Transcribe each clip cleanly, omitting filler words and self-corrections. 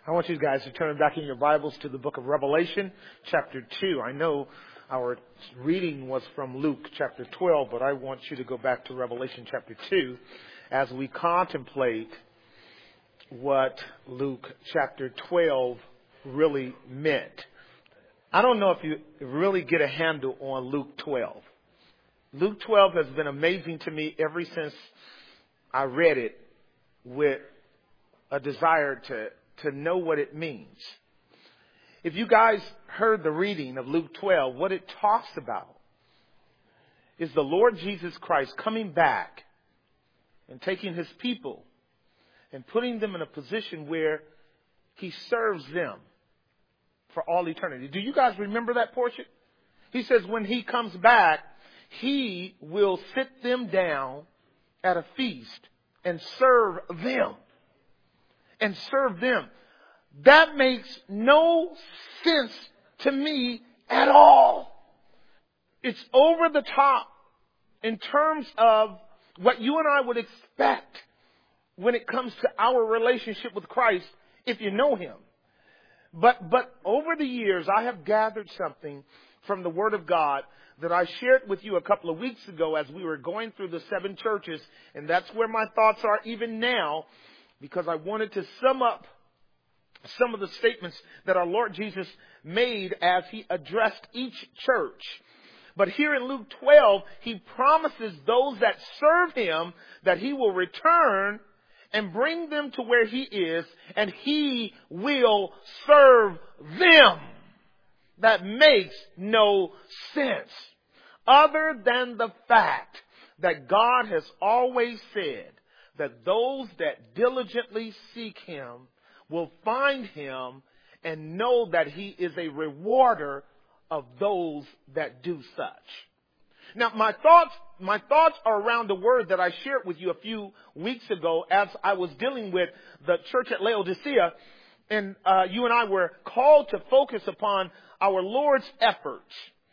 I want you guys to turn back in your Bibles to the book of Revelation, chapter 2. I know our reading was from Luke, chapter 12, but I want you to go back to Revelation, chapter 2, as we contemplate what Luke, chapter 12, really meant. I don't know if you really get a handle on Luke 12. Luke 12 has been amazing to me ever since I read it with a desire to know what it means. If you guys heard the reading of Luke 12, what it talks about is the Lord Jesus Christ coming back and taking his people and putting them in a position where he serves them for all eternity. Do you guys remember that portion? He says when he comes back, he will sit them down at a feast and serve them. And serve them. That makes no sense to me at all. It's over the top in terms of what you and I would expect when it comes to our relationship with Christ if you know him. But over the years, I have gathered something from the Word of God that I shared with you a couple of weeks ago as we were going through the 7 churches. And that's where my thoughts are even now, because I wanted to sum up some of the statements that our Lord Jesus made as he addressed each church. But here in Luke 12, he promises those that serve him that he will return and bring them to where he is, and he will serve them. That makes no sense, other than the fact that God has always said that those that diligently seek him will find him and know that he is a rewarder of those that do such. Now, my thoughts are around the word that I shared with you a few weeks ago as I was dealing with the church at Laodicea, and you and I were called to focus upon our Lord's efforts.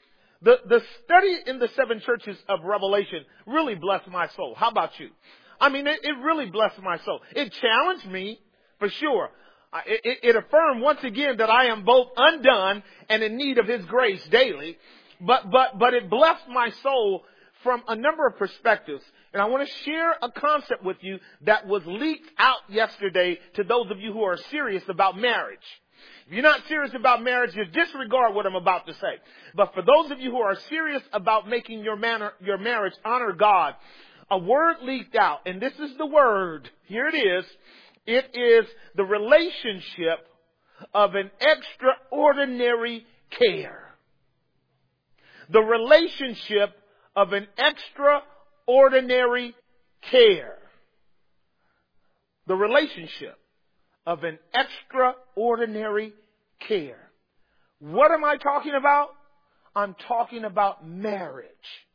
The study in the 7 churches of Revelation really blessed my soul. How about you? I mean, it really blessed my soul. It challenged me, for sure. It affirmed once again that I am both undone and in need of his grace daily. But it blessed my soul from a number of perspectives. And I want to share a concept with you that was leaked out yesterday to those of you who are serious about marriage. If you're not serious about marriage, just disregard what I'm about to say. But for those of you who are serious about making your marriage honor God, a word leaked out, and this is the word. Here it is. It is the relationship of an extraordinary care. The relationship of an extraordinary care. The relationship of an extraordinary care. What am I talking about? I'm talking about marriage.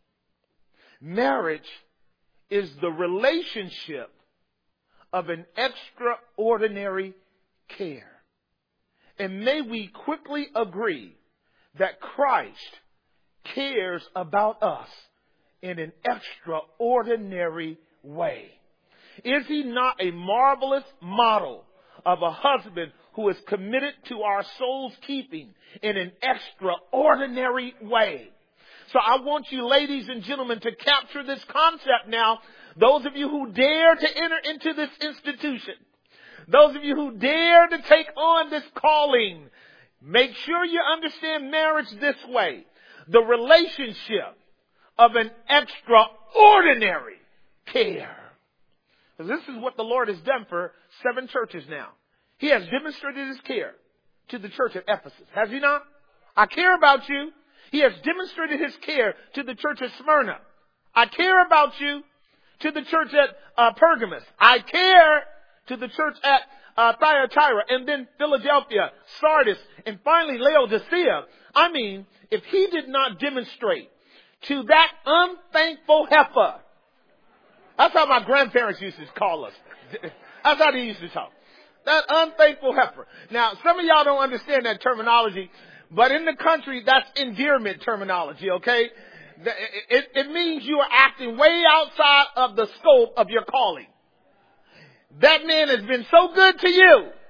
Marriage is the relationship of an extraordinary care. And may we quickly agree that Christ cares about us in an extraordinary way. Is he not a marvelous model of a husband who is committed to our soul's keeping in an extraordinary way? So I want you, ladies and gentlemen, to capture this concept now. Those of you who dare to enter into this institution, those of you who dare to take on this calling, make sure you understand marriage this way. The relationship of an extraordinary care. This is what the Lord has done for 7 churches now. He has demonstrated his care to the church at Ephesus. Has he not? I care about you. He has demonstrated his care to the church at Smyrna. I care about you. To the church at Pergamos. I care to the church at Thyatira, and then Philadelphia, Sardis, and finally Laodicea. I mean, if he did not demonstrate to that unthankful heifer, that's how my grandparents used to call us. That's how they used to talk. That unthankful heifer. Now, some of y'all don't understand that terminology, but in the country, that's endearment terminology, okay? It means you are acting way outside of the scope of your calling. That man has been so good to you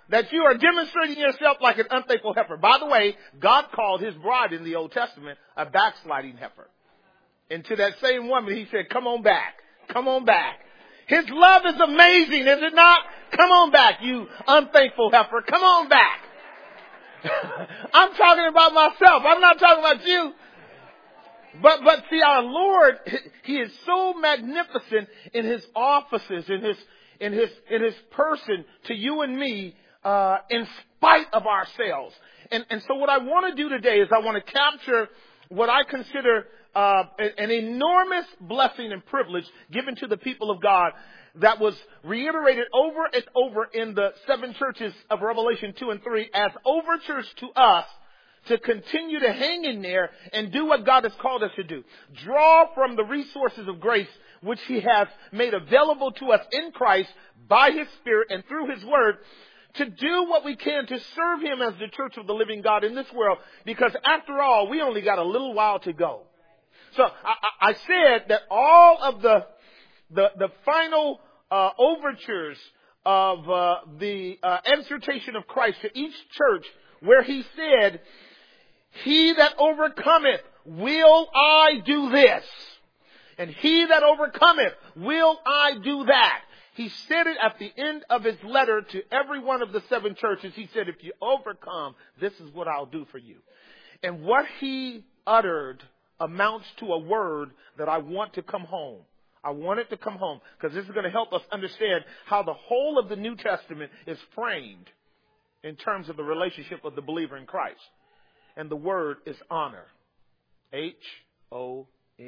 that you are demonstrating yourself like an unfaithful heifer. By the way, God called his bride in the Old Testament a backsliding heifer. And to that same woman, he said, come on back. Come on back. His love is amazing, is it not? Come on back, you unfaithful heifer. Come on back. I'm talking about myself. I'm not talking about you. But see, our Lord, he is so magnificent in his offices, in his person to you and me, in spite of ourselves. And so what I want to do today is I want to capture what I consider an enormous blessing and privilege given to the people of God that was reiterated over and over in the 7 churches of Revelation 2 and 3 as overtures to us to continue to hang in there and do what God has called us to do. Draw from the resources of grace which he has made available to us in Christ by his Spirit and through his word to do what we can to serve him as the church of the living God in this world, because after all, we only got a little while to go. So I said that all of the final overtures of the exhortation of Christ to each church, where he said, he that overcometh, will I do this. And he that overcometh, will I do that. He said it at the end of his letter to every one of the 7 churches. He said, if you overcome, this is what I'll do for you. And what he uttered amounts to a word that I want to come home. I want it to come home because this is going to help us understand how the whole of the New Testament is framed in terms of the relationship of the believer in Christ. And the word is honor. Honor.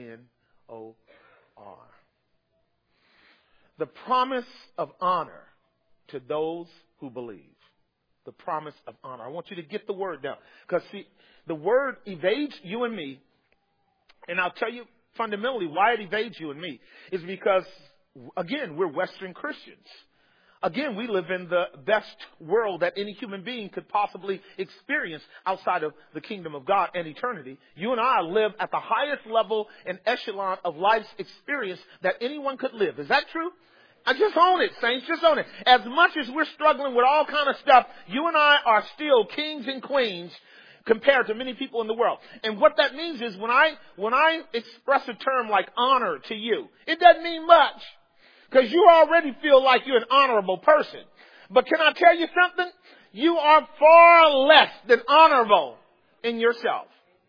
The promise of honor to those who believe. The promise of honor. I want you to get the word down. Because see, the word evades you and me. And I'll tell you fundamentally why it evades you and me. Is because, again, we're Western Christians. Again, we live in the best world that any human being could possibly experience outside of the kingdom of God and eternity. You and I live at the highest level and echelon of life's experience that anyone could live. Is that true? I just own it, saints. Just own it. As much as we're struggling with all kind of stuff, you and I are still kings and queens compared to many people in the world. And what that means is when I express a term like honor to you, it doesn't mean much. Because you already feel like you're an honorable person. But can I tell you something? You are far less than honorable in yourself.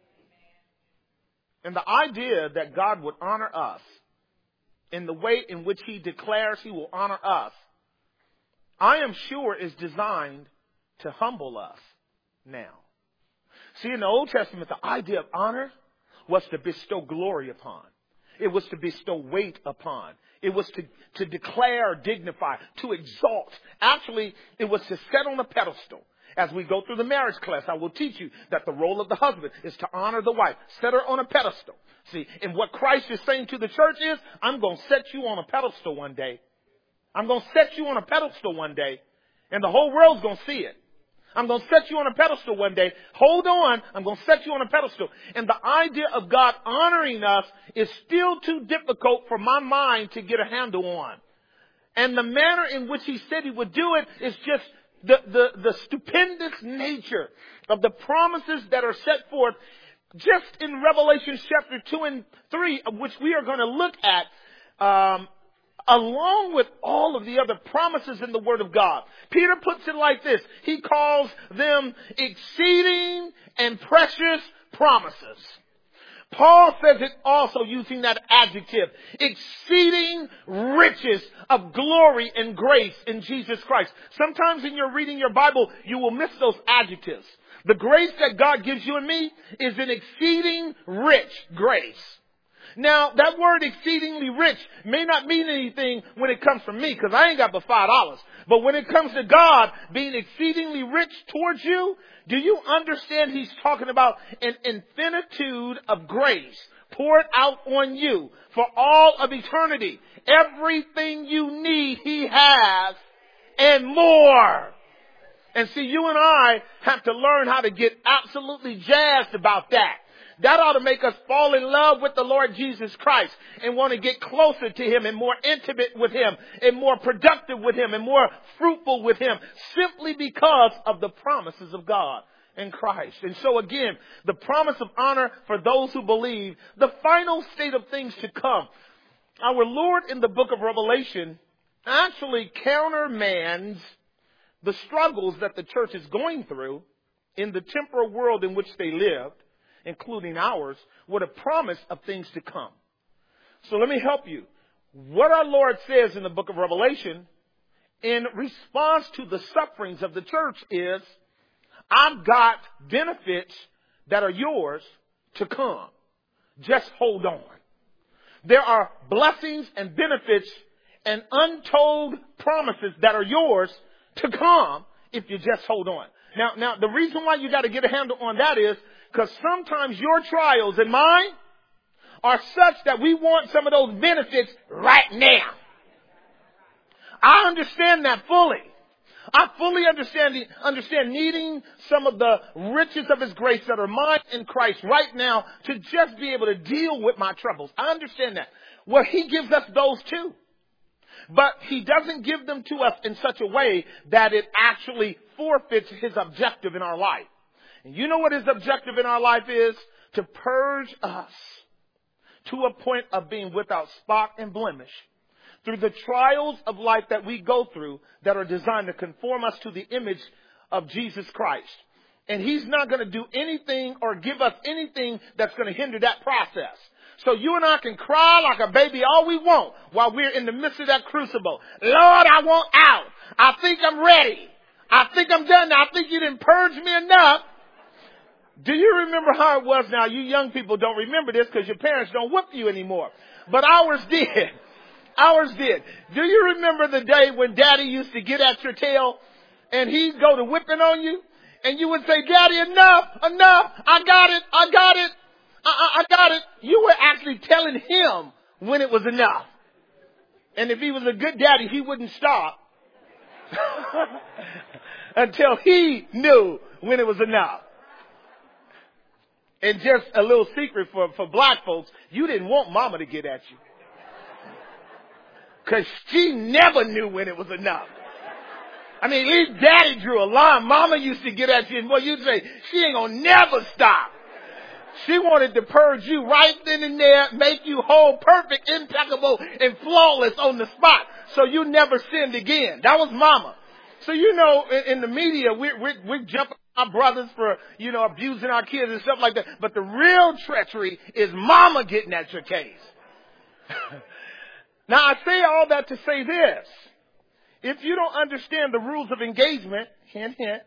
And the idea that God would honor us in the way in which he declares he will honor us, I am sure is designed to humble us now. See, in the Old Testament, the idea of honor was to bestow glory upon. It was to bestow weight upon. It was to declare, dignify, to exalt. Actually, it was to set on a pedestal. As we go through the marriage class, I will teach you that the role of the husband is to honor the wife. Set her on a pedestal. See, and what Christ is saying to the church is, I'm going to set you on a pedestal one day. I'm going to set you on a pedestal one day. And the whole world's going to see it. I'm going to set you on a pedestal one day. Hold on. I'm going to set you on a pedestal. And the idea of God honoring us is still too difficult for my mind to get a handle on. And the manner in which he said he would do it is just the stupendous nature of the promises that are set forth just in Revelation chapter 2 and 3, of which we are going to look at, along with all of the other promises in the Word of God. Peter puts it like this. He calls them exceeding and precious promises. Paul says it also using that adjective, exceeding riches of glory and grace in Jesus Christ. Sometimes in your reading your Bible, you will miss those adjectives. The grace that God gives you and me is an exceeding rich grace. Now, that word exceedingly rich may not mean anything when it comes from me, because I ain't got but $5. But when it comes to God being exceedingly rich towards you, do you understand he's talking about an infinitude of grace poured out on you for all of eternity? Everything you need, he has, and more. And see, you and I have to learn how to get absolutely jazzed about that. That ought to make us fall in love with the Lord Jesus Christ and want to get closer to Him and more intimate with Him and more productive with Him and more fruitful with Him, simply because of the promises of God in Christ. And so again, the promise of honor for those who believe, the final state of things to come. Our Lord in the book of Revelation actually countermands the struggles that the church is going through in the temporal world in which they lived, including ours, with a promise of things to come. So let me help you. What our Lord says in the book of Revelation in response to the sufferings of the church is, I've got benefits that are yours to come. Just hold on. There are blessings and benefits and untold promises that are yours to come if you just hold on. Now, the reason why you got to get a handle on that is because sometimes your trials and mine are such that we want some of those benefits right now. I understand that fully. I fully understand needing some of the riches of His grace that are mine in Christ right now to just be able to deal with my troubles. I understand that. Well, He gives us those too. But He doesn't give them to us in such a way that it actually forfeits His objective in our life. And you know what His objective in our life is? To purge us to a point of being without spot and blemish through the trials of life that we go through that are designed to conform us to the image of Jesus Christ. And He's not going to do anything or give us anything that's going to hinder that process. So you and I can cry like a baby all we want while we're in the midst of that crucible. Lord, I want out. I think I'm ready. I think I'm done now. I think You didn't purge me enough. Do you remember how it was now? You young people don't remember this because your parents don't whip you anymore. But ours did. Ours did. Do you remember the day when Daddy used to get at your tail and he'd go to whipping on you? And you would say, Daddy, enough. I got it. I got it. You were actually telling him when it was enough. And if he was a good daddy, he wouldn't stop until he knew when it was enough. And just a little secret for black folks, you didn't want Mama to get at you. Because she never knew when it was enough. I mean, at least Daddy drew a line. Mama used to get at you and boy, you'd say, she ain't gonna never stop. She wanted to purge you right then and there, make you whole, perfect, impeccable, and flawless on the spot. So you never sinned again. That was Mama. So you know, in the media, we're jumping our brothers for, abusing our kids and stuff like that. But the real treachery is Mama getting at your case. Now, I say all that to say this. If you don't understand the rules of engagement, hint, hint,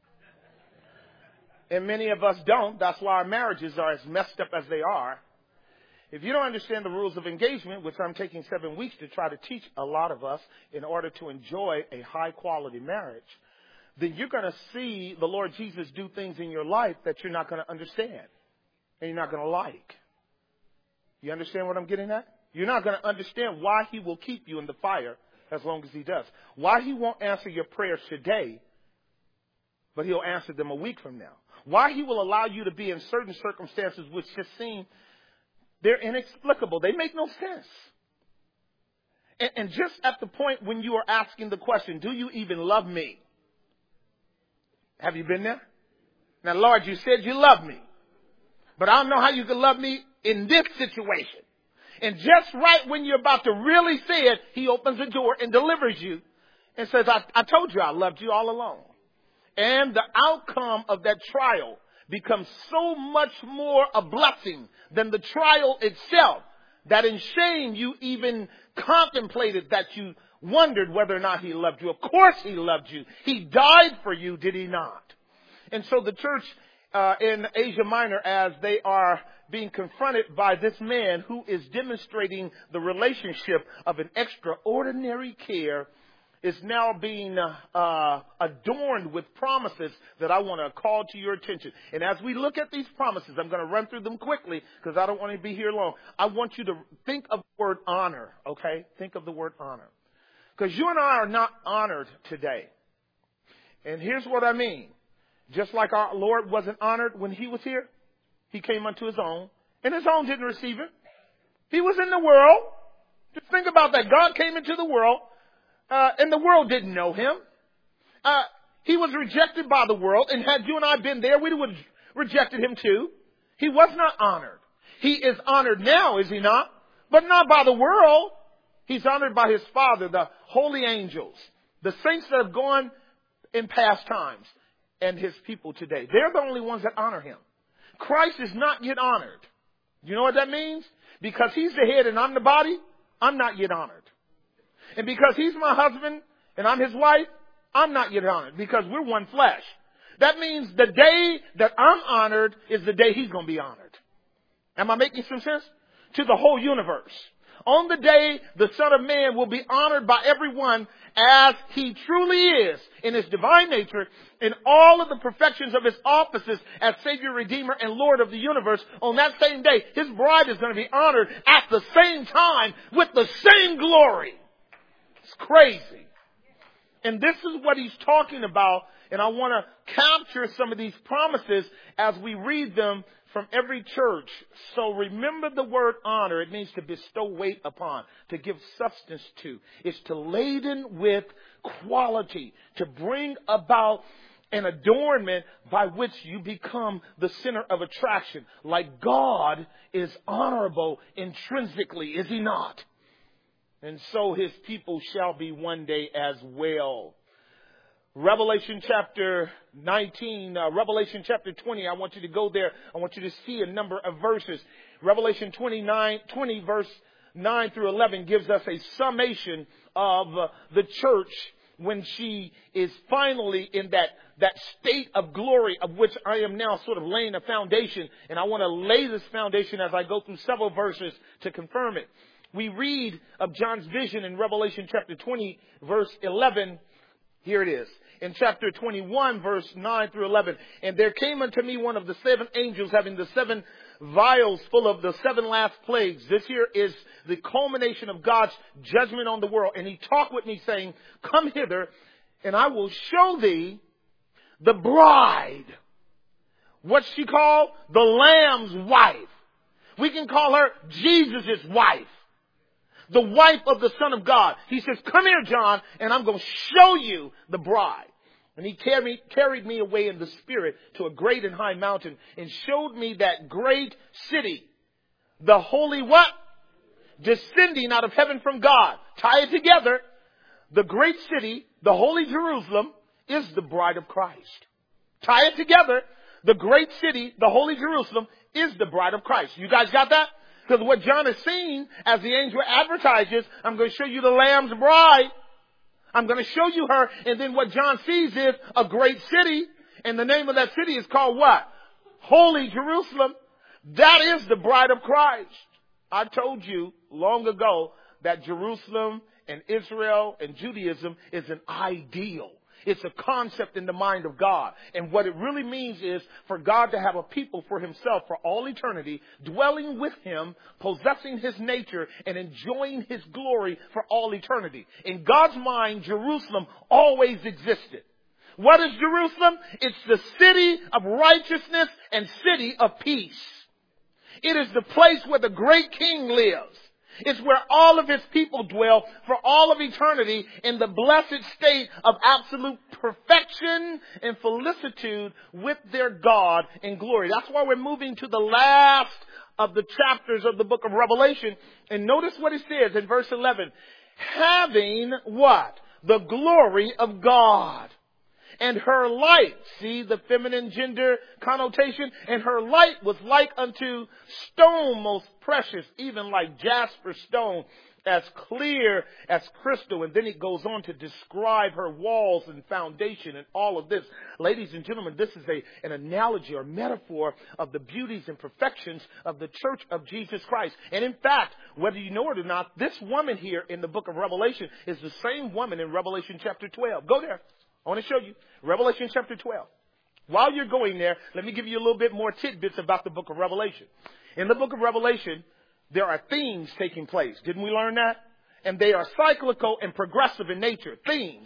and many of us don't, that's why our marriages are as messed up as they are. If you don't understand the rules of engagement, which I'm taking 7 weeks to try to teach a lot of us in order to enjoy a high quality marriage, then you're going to see the Lord Jesus do things in your life that you're not going to understand and you're not going to like. You understand what I'm getting at? You're not going to understand why He will keep you in the fire as long as He does. Why He won't answer your prayers today, but He'll answer them a week from now. Why He will allow you to be in certain circumstances which just seem, they're inexplicable. They make no sense. And just at the point when you are asking the question, do you even love me? Have you been there? Now, Lord, you said you love me, but I don't know how you can love me in this situation. And just right when you're about to really say it, He opens the door and delivers you and says, I told you I loved you all along. And the outcome of that trial becomes so much more a blessing than the trial itself that in shame you even contemplated that you wondered whether or not He loved you. Of course He loved you. He died for you, did He not? And so the church in Asia Minor, as they are being confronted by this man who is demonstrating the relationship of an extraordinary care, is now being adorned with promises that I want to call to your attention. And as we look at these promises, I'm going to run through them quickly because I don't want to be here long. I want you to think of the word honor, okay? Think of the word honor. Because you and I are not honored today. And here's what I mean. Just like our Lord wasn't honored when He was here, he came unto his own, and his own didn't receive him. He was in the world. Just think about that. God came into the world, and the world didn't know him. He was rejected by the world, and had you and I been there, we would have rejected him too. He was not honored. He is honored now, is he not? But not by the world. He's honored by his Father, the holy angels, the saints that have gone in past times, and his people today. They're the only ones that honor him. Christ is not yet honored. You know what that means? Because he's the head and I'm the body, I'm not yet honored. And because he's my husband and I'm his wife, I'm not yet honored because we're one flesh. That means the day that I'm honored is the day he's going to be honored. Am I making some sense? To the whole universe. On the day the Son of Man will be honored by everyone as he truly is in his divine nature, in all of the perfections of his offices as Savior, Redeemer, and Lord of the universe. On that same day, his bride is going to be honored at the same time with the same glory. It's crazy. And this is what he's talking about. And I want to capture some of these promises as we read them from every church. So remember the word honor. It means to bestow weight upon, to give substance to. It's to laden with quality, to bring about an adornment by which you become the center of attraction. Like God is honorable intrinsically, is he not? And so his people shall be one day as well. Revelation chapter 19, Revelation chapter 20. I want you to go there. I want you to see a number of verses. Revelation 20 verse 9 through 11 gives us a summation of the church when she is finally in that state of glory of which I am now sort of laying a foundation. And I want to lay this foundation as I go through several verses to confirm it. We read of John's vision in Revelation chapter 20 verse 11. Here it is. In chapter 21, verse 9 through 11. And there came unto me one of the seven angels having the seven vials full of the seven last plagues. This here is the culmination of God's judgment on the world. And he talked with me saying, come hither and I will show thee the bride. What's she called? The Lamb's wife. We can call her Jesus' wife. The wife of the Son of God. He says, come here, John, and I'm going to show you the bride. And he carried me away in the spirit to a great and high mountain and showed me that great city. The holy what? Descending out of heaven from God. Tie it together. The great city, the holy Jerusalem, is the bride of Christ. Tie it together. The great city, the holy Jerusalem, is the bride of Christ. You guys got that? Because what John is seeing as the angel advertises, I'm going to show you the Lamb's bride. I'm going to show you her. And then what John sees is a great city. And the name of that city is called what? Holy Jerusalem. That is the bride of Christ. I told you long ago that Jerusalem and Israel and Judaism is an ideal. It's a concept in the mind of God. And what it really means is for God to have a people for himself for all eternity, dwelling with him, possessing his nature, and enjoying his glory for all eternity. In God's mind, Jerusalem always existed. What is Jerusalem? It's the city of righteousness and city of peace. It is the place where the great king lives. It's where all of his people dwell for all of eternity in the blessed state of absolute perfection and felicitude with their God in glory. That's why we're moving to the last of the chapters of the book of Revelation. And notice what it says in verse 11. Having what? The glory of God. And her light, see the feminine gender connotation? And her light was like unto stone most precious, even like jasper stone, as clear as crystal. And then it goes on to describe her walls and foundation and all of this. Ladies and gentlemen, this is an analogy or metaphor of the beauties and perfections of the church of Jesus Christ. And in fact, whether you know it or not, this woman here in the book of Revelation is the same woman in Revelation chapter 12. Go there. I want to show you Revelation chapter 12. While you're going there, let me give you a little bit more tidbits about the book of Revelation. In the book of Revelation, there are themes taking place. Didn't we learn that? And they are cyclical and progressive in nature. Themes.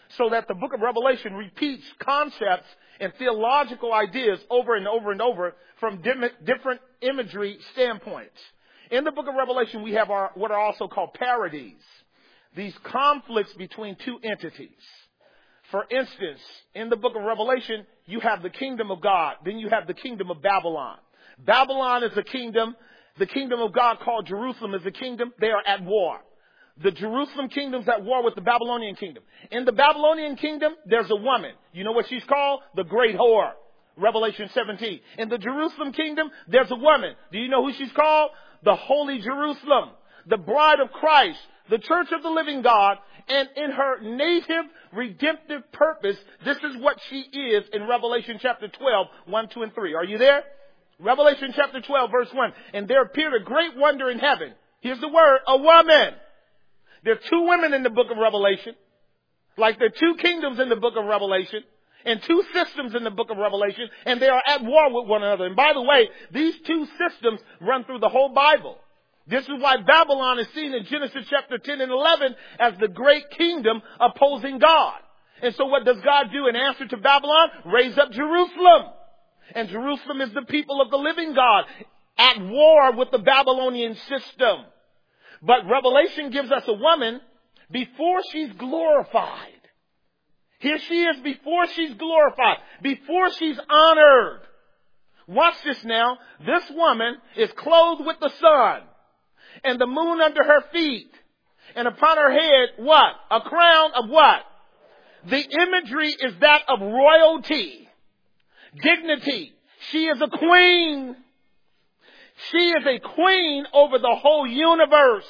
so that the book of Revelation repeats concepts and theological ideas over and over and over from different imagery standpoints. In the book of Revelation, we have what are also called parodies, these conflicts between two entities. For instance, in the book of Revelation, you have the kingdom of God. Then you have the kingdom of Babylon. Babylon is a kingdom. The kingdom of God called Jerusalem is a kingdom. They are at war. The Jerusalem kingdom's at war with the Babylonian kingdom. In the Babylonian kingdom, there's a woman. You know what she's called? The great whore. Revelation 17. In the Jerusalem kingdom, there's a woman. Do you know who she's called? The Holy Jerusalem. The bride of Christ. The church of the living God. And in her native redemptive purpose, this is what she is in Revelation chapter 12, 1, 2, and 3. Are you there? Revelation chapter 12, verse 1. And there appeared a great wonder in heaven. Here's the word, a woman. There are two women in the book of Revelation. Like there are two kingdoms in the book of Revelation. And two systems in the book of Revelation. And they are at war with one another. And by the way, these two systems run through the whole Bible. This is why Babylon is seen in Genesis chapter 10 and 11 as the great kingdom opposing God. And so what does God do in answer to Babylon? Raise up Jerusalem. And Jerusalem is the people of the living God at war with the Babylonian system. But Revelation gives us a woman before she's glorified. Here she is before she's glorified, before she's honored. Watch this now. This woman is clothed with the sun and the moon under her feet. And upon her head, what? A crown of what? The imagery is that of royalty, dignity. She is a queen. She is a queen over the whole universe.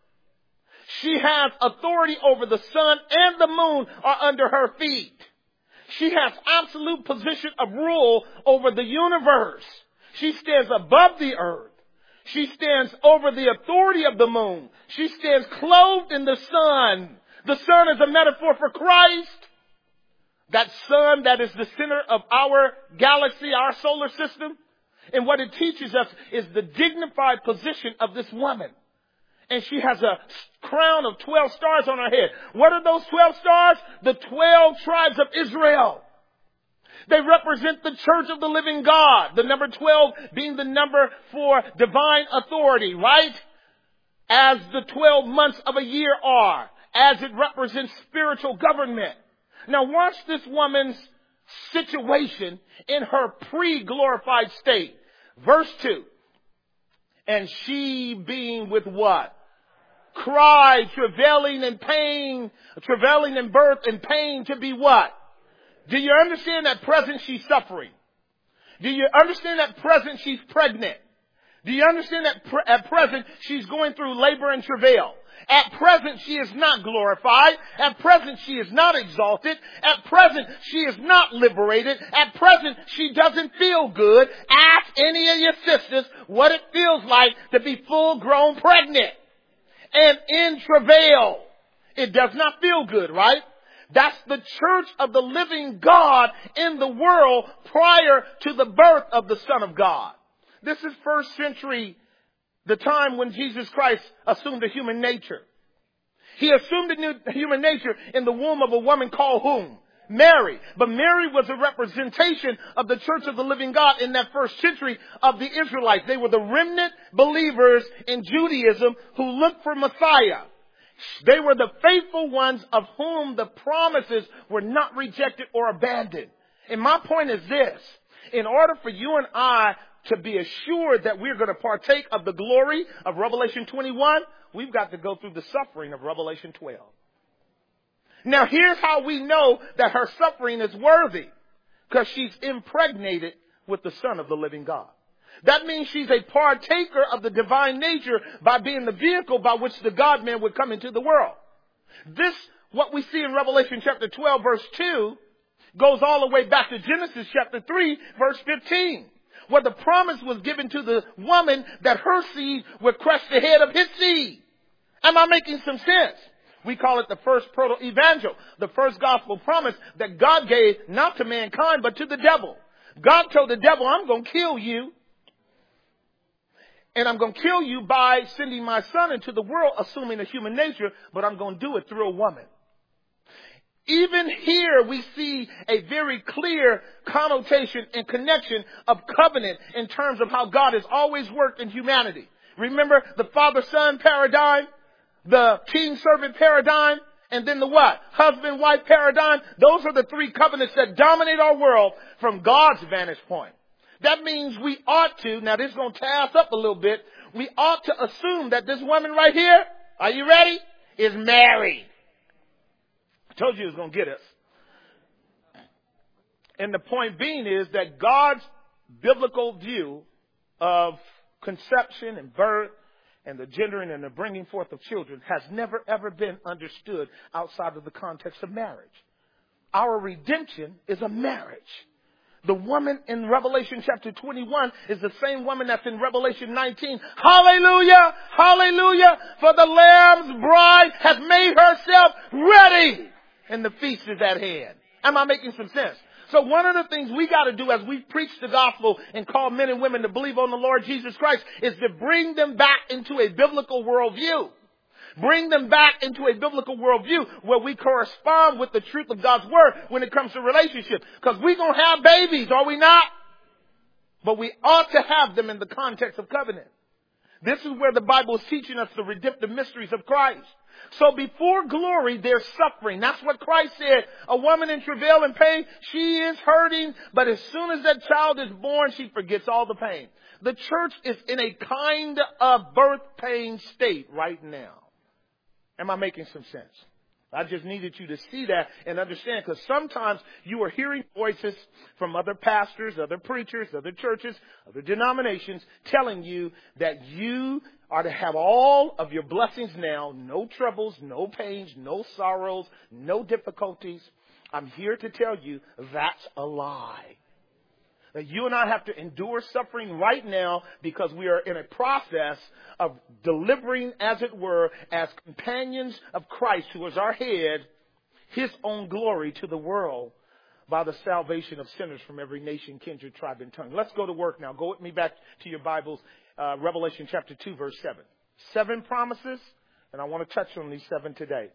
She has authority over the sun and the moon are under her feet. She has absolute position of rule over the universe. She stands above the earth. She stands over the authority of the moon. She stands clothed in the sun. The sun is a metaphor for Christ. That sun that is the center of our galaxy, our solar system. And what it teaches us is the dignified position of this woman. And she has a crown of 12 stars on her head. What are those 12 stars? The 12 tribes of Israel. They represent the church of the living God. The number 12 being the number for divine authority, right? As the 12 months of a year are. As it represents spiritual government. Now watch this woman's situation in her pre-glorified state. Verse 2. And she being with what? Cried, travailing in pain, travailing in birth and pain to be what? Do you understand that present she's suffering? Do you understand that present she's pregnant? Do you understand that at present she's going through labor and travail? At present, she is not glorified. At present, she is not exalted. At present, she is not liberated. At present, she doesn't feel good. Ask any of your sisters what it feels like to be full-grown pregnant and in travail. It does not feel good, right? That's the church of the living God in the world prior to the birth of the Son of God. This is first century, the time when Jesus Christ assumed a human nature. He assumed a new human nature in the womb of a woman called whom? Mary. But Mary was a representation of the church of the living God in that first century of the Israelites. They were the remnant believers in Judaism who looked for Messiah. They were the faithful ones of whom the promises were not rejected or abandoned. And my point is this. In order for you and I to be assured that we're going to partake of the glory of Revelation 21, we've got to go through the suffering of Revelation 12. Now here's how we know that her suffering is worthy. Because she's impregnated with the Son of the living God. That means she's a partaker of the divine nature by being the vehicle by which the God-man would come into the world. This, what we see in Revelation chapter 12 verse 2, goes all the way back to Genesis chapter 3 verse 15. Where the promise was given to the woman that her seed would crush the head of his seed. Am I making some sense? We call it the first proto-evangel, the first gospel promise that God gave not to mankind but to the devil. God told the devil, I'm going to kill you. And I'm going to kill you by sending my son into the world, assuming a human nature, but I'm going to do it through a woman. Even here we see a very clear connotation and connection of covenant in terms of how God has always worked in humanity. Remember the father-son paradigm, the king-servant paradigm, and then the what? Husband-wife paradigm. Those are the three covenants that dominate our world from God's vantage point. That means we ought to, now this is going to tie us up a little bit, we ought to assume that this woman right here, are you ready, is married. I told you it was going to get us. And the point being is that God's biblical view of conception and birth and the gendering and the bringing forth of children has never ever been understood outside of the context of marriage. Our redemption is a marriage. The woman in Revelation chapter 21 is the same woman that's in Revelation 19. Hallelujah! Hallelujah! For the Lamb's bride has made herself ready, and the feast is at hand. Am I making some sense? So one of the things we got to do as we preach the gospel and call men and women to believe on the Lord Jesus Christ is to bring them back into a biblical worldview. Bring them back into a biblical worldview where we correspond with the truth of God's word when it comes to relationships. Because we're going to have babies, are we not? But we ought to have them in the context of covenant. This is where the Bible is teaching us the redemptive mysteries of Christ. So before glory, there's suffering. That's what Christ said. A woman in travail and pain, she is hurting, but as soon as that child is born, she forgets all the pain. The church is in a kind of birth pain state right now. Am I making some sense? I just needed you to see that and understand, because sometimes you are hearing voices from other pastors, other preachers, other churches, other denominations telling you that you are to have all of your blessings now, no troubles, no pains, no sorrows, no difficulties. I'm here to tell you that's a lie. That you and I have to endure suffering right now because we are in a process of delivering, as it were, as companions of Christ, who is our head, his own glory to the world by the salvation of sinners from every nation, kindred, tribe, and tongue. Let's go to work now. Go with me back to your Bibles, Revelation chapter 2, verse 7. 7 promises, and I want to touch on these 7 today.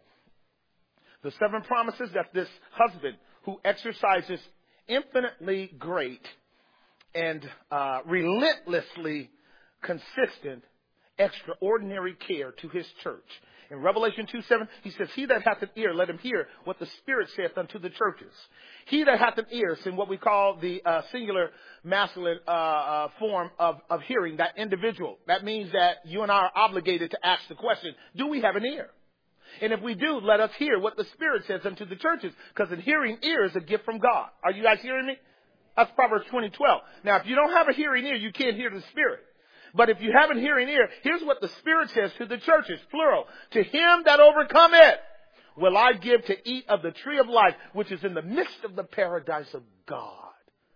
The 7 promises that this husband who exercises infinitely great and relentlessly consistent, extraordinary care to his church. In Revelation 2:7, he says, he that hath an ear, let him hear what the Spirit saith unto the churches. He that hath an ear, is in what we call the singular masculine form of hearing, that individual. That means that you and I are obligated to ask the question, do we have an ear? And if we do, let us hear what the Spirit says unto the churches, because an hearing ear is a gift from God. Are you guys hearing me? That's Proverbs 20:12. Now, if you don't have a hearing ear, you can't hear the Spirit. But if you have a hearing ear, here's what the Spirit says to the churches, plural. To him that overcometh will I give to eat of the tree of life, which is in the midst of the paradise of God.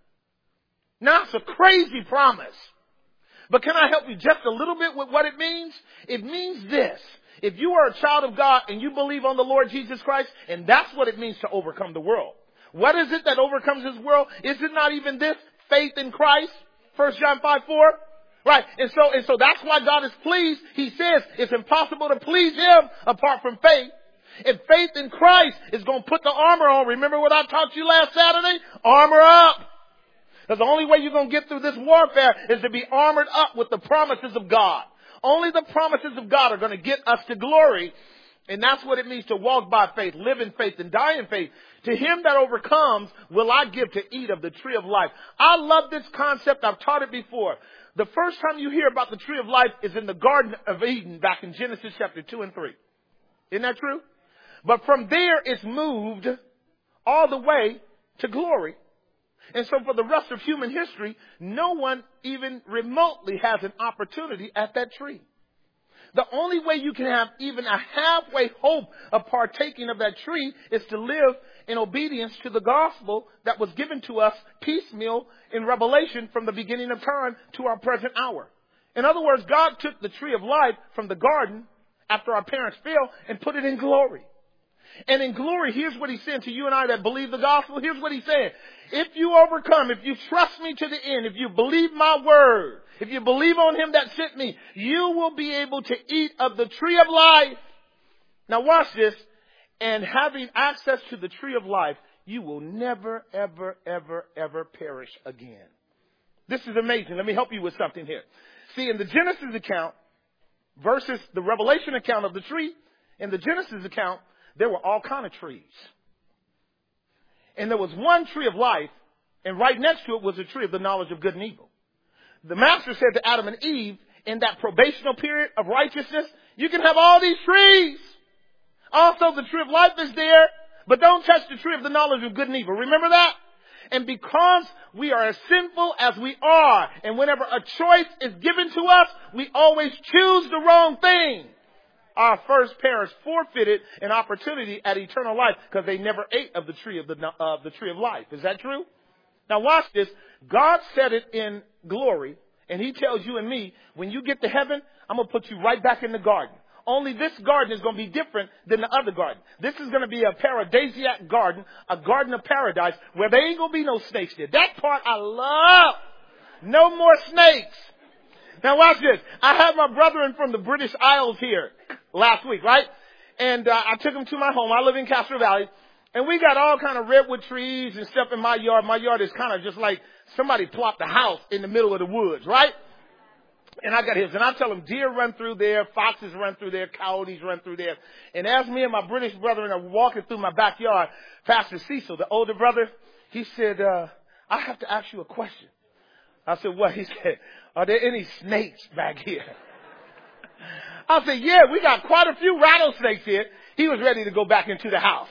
Now, it's a crazy promise. But can I help you just a little bit with what it means? It means this. If you are a child of God and you believe on the Lord Jesus Christ, and that's what it means to overcome the world. What is it that overcomes this world? Is it not even this? Faith in Christ? 1 John 5:4? Right. And so that's why God is pleased. He says it's impossible to please him apart from faith. If faith in Christ is going to put the armor on, remember what I taught you last Saturday? Armor up. Because the only way you're going to get through this warfare is to be armored up with the promises of God. Only the promises of God are going to get us to glory. And that's what it means to walk by faith, live in faith, and die in faith. To him that overcomes will I give to eat of the tree of life. I love this concept. I've taught it before. The first time you hear about the tree of life is in the Garden of Eden back in Genesis chapter 2 and 3. Isn't that true? But from there it's moved all the way to glory. And so for the rest of human history, no one even remotely has an opportunity at that tree. The only way you can have even a halfway hope of partaking of that tree is to live in obedience to the gospel that was given to us piecemeal in Revelation from the beginning of time to our present hour. In other words, God took the tree of life from the garden after our parents fell and put it in glory. And in glory, here's what he's saying to you and I that believe the gospel. Here's what he's saying. If you overcome, if you trust me to the end, if you believe my word, if you believe on him that sent me, you will be able to eat of the tree of life. Now watch this. and having access to the tree of life, you will never, ever, ever, ever perish again. This is amazing. Let me help you with something here. See, in the Genesis account versus the Revelation account of the tree, in the Genesis account, there were all kind of trees. And there was one tree of life, and right next to it was a tree of the knowledge of good and evil. The master said to Adam and Eve, in that probational period of righteousness, you can have all these trees. Also, the tree of life is there, but don't touch the tree of the knowledge of good and evil. Remember that? And because we are as sinful as we are, and whenever a choice is given to us, we always choose the wrong thing. Our first parents forfeited an opportunity at eternal life because they never ate of the tree of the tree of life. Is that true? Now watch this. God said it in glory, and he tells you and me, when you get to heaven, I'm going to put you right back in the garden. Only this garden is going to be different than the other garden. This is going to be a paradisiac garden, a garden of paradise, where there ain't going to be no snakes there. That part I love. No more snakes. Now watch this. I had my brethren from the British Isles here last week, right? And I took them to my home. I live in Castro Valley. And we got all kind of redwood trees and stuff in my yard. My yard is kind of just like somebody plopped a house in the middle of the woods, right? And I got his, and I tell them deer run through there, foxes run through there, coyotes run through there. And as me and my British brethren are walking through my backyard, Pastor Cecil, the older brother, he said, I have to ask you a question. I said, what? He said, are there any snakes back here? I said, yeah, we got quite a few rattlesnakes here. He was ready to go back into the house.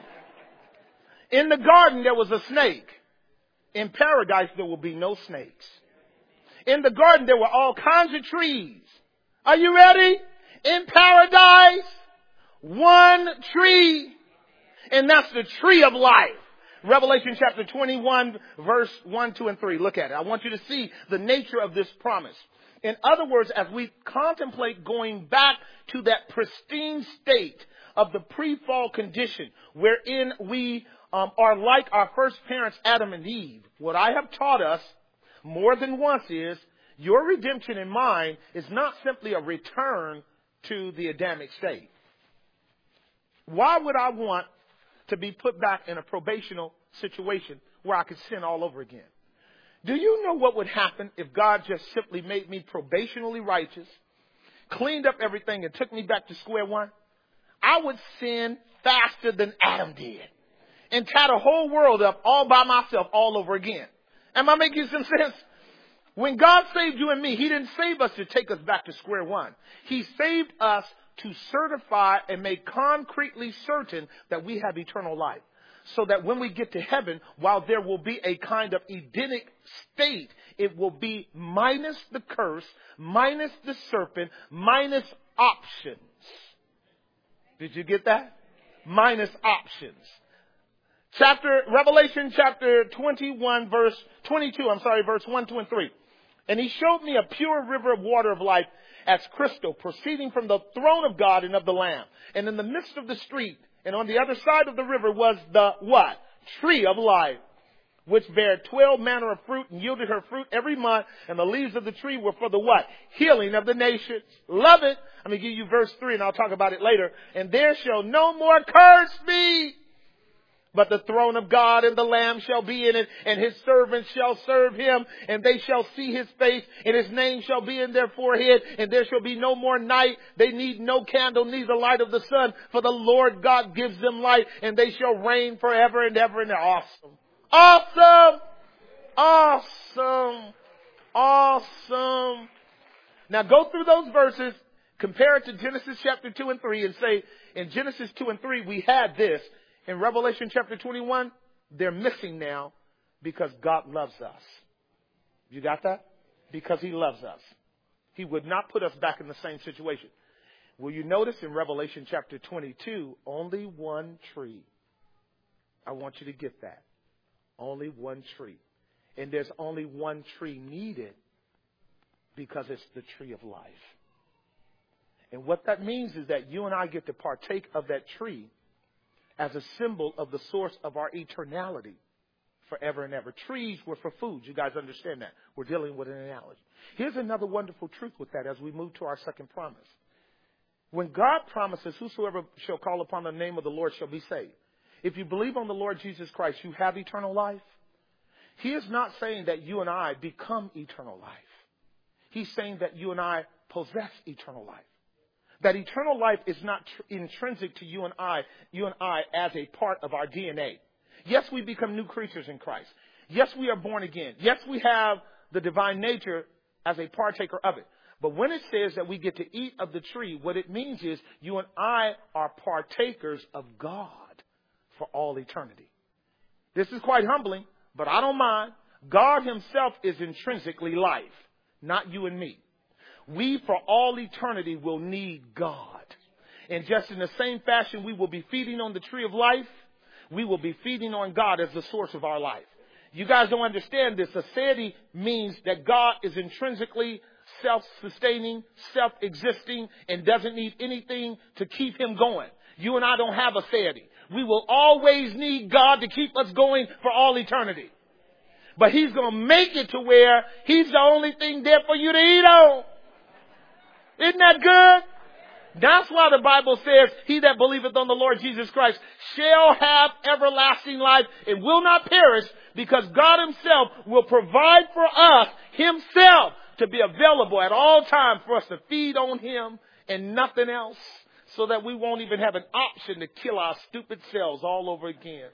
In the garden, there was a snake. In paradise, there will be no snakes. In the garden, there were all kinds of trees. Are you ready? In paradise, one tree. And that's the tree of life. Revelation chapter 21, verse 1, 2, and 3. Look at it. I want you to see the nature of this promise. In other words, as we contemplate going back to that pristine state of the pre-fall condition wherein we are like our first parents, Adam and Eve, what I have taught us more than once is your redemption in mine is not simply a return to the Adamic state. Why would I want to be put back in a probational situation where I could sin all over again? Do you know what would happen if God just simply made me probationally righteous, cleaned up everything, and took me back to square one? I would sin faster than Adam did and tie the whole world up all by myself all over again. Am I making some sense? When God saved you and me, he didn't save us to take us back to square one. He saved us to certify and make concretely certain that we have eternal life. So that when we get to heaven, while there will be a kind of Edenic state, it will be minus the curse, minus the serpent, minus options. Did you get that? Minus options. Revelation chapter 21, verse 1, 2, and 3. And he showed me a pure river of water of life as crystal, proceeding from the throne of God and of the Lamb. And in the midst of the street, and on the other side of the river was the what? Tree of life, which bare 12 manner of fruit and yielded her fruit every month. And the leaves of the tree were for the what? Healing of the nations. Love it. I'm going to give you verse 3 and I'll talk about it later. And there shall no more curse be. But the throne of God and the Lamb shall be in it, and his servants shall serve him, and they shall see his face, and his name shall be in their forehead, and there shall be no more night. They need no candle, neither light of the sun, for the Lord God gives them light, and they shall reign forever and ever. And they're awesome. Awesome! Awesome! Awesome! Now go through those verses, compare it to Genesis chapter 2 and 3, and say, in Genesis 2 and 3, we had this. In Revelation chapter 21, they're missing now because God loves us. You got that? Because he loves us. He would not put us back in the same situation. Will you notice in Revelation chapter 22, only one tree. I want you to get that. Only one tree. And there's only one tree needed because it's the tree of life. And what that means is that you and I get to partake of that tree as a symbol of the source of our eternality forever and ever. Trees were for food. You guys understand that. We're dealing with an analogy. Here's another wonderful truth with that as we move to our second promise. When God promises, whosoever shall call upon the name of the Lord shall be saved. If you believe on the Lord Jesus Christ, you have eternal life. He is not saying that you and I become eternal life. He's saying that you and I possess eternal life. That eternal life is not intrinsic to you and I as a part of our DNA. Yes, we become new creatures in Christ. Yes, we are born again. Yes, we have the divine nature as a partaker of it. But when it says that we get to eat of the tree, what it means is you and I are partakers of God for all eternity. This is quite humbling, but I don't mind. God himself is intrinsically life, not you and me. We for all eternity will need God. And just in the same fashion we will be feeding on the tree of life, we will be feeding on God as the source of our life. You guys don't understand this. Aseity means that God is intrinsically self-sustaining, self-existing, and doesn't need anything to keep him going. You and I don't have aseity. We will always need God to keep us going for all eternity. But he's going to make it to where he's the only thing there for you to eat on. Isn't that good? That's why the Bible says, he that believeth on the Lord Jesus Christ shall have everlasting life and will not perish, because God himself will provide for us himself to be available at all times for us to feed on him and nothing else, so that we won't even have an option to kill our stupid selves all over again.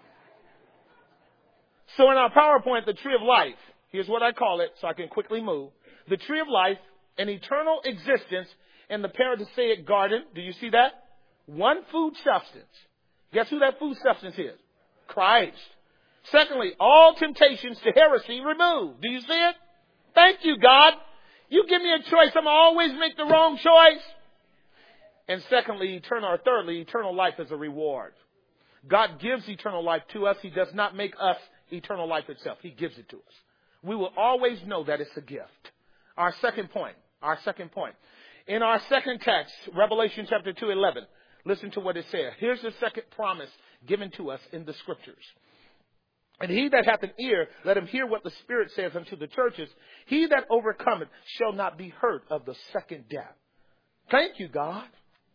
So in our PowerPoint, the tree of life, here's what I call it so I can quickly move. The tree of life, an eternal existence in the paradisaic garden. Do you see that? One food substance. Guess who that food substance is? Christ. Secondly, all temptations to heresy removed. Do you see it? Thank you, God. You give me a choice, I'm going to always make the wrong choice. And thirdly, eternal life is a reward. God gives eternal life to us. He does not make us eternal life itself. He gives it to us. We will always know that it's a gift. Our second point. In our second text, Revelation chapter 2:11, listen to what it says. Here's the second promise given to us in the scriptures. And he that hath an ear, let him hear what the Spirit says unto the churches. He that overcometh shall not be hurt of the second death. Thank you, God.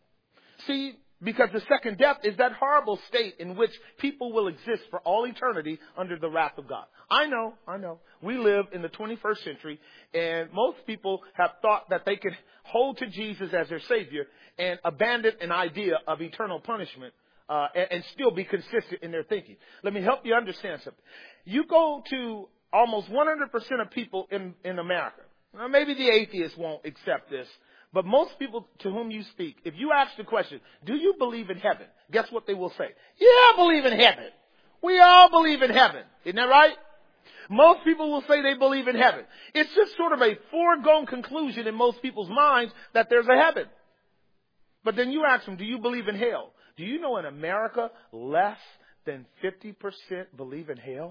See, because the second death is that horrible state in which people will exist for all eternity under the wrath of God. I know. We live in the 21st century, and most people have thought that they could hold to Jesus as their Savior and abandon an idea of eternal punishment and still be consistent in their thinking. Let me help you understand something. You go to almost 100% of people in America. Now, maybe the atheists won't accept this, but most people to whom you speak, if you ask the question, do you believe in heaven? Guess what they will say? Yeah, I believe in heaven. We all believe in heaven. Isn't that right? Most people will say they believe in heaven. It's just sort of a foregone conclusion in most people's minds that there's a heaven. But then you ask them, do you believe in hell? Do you know in America, less than 50% believe in hell?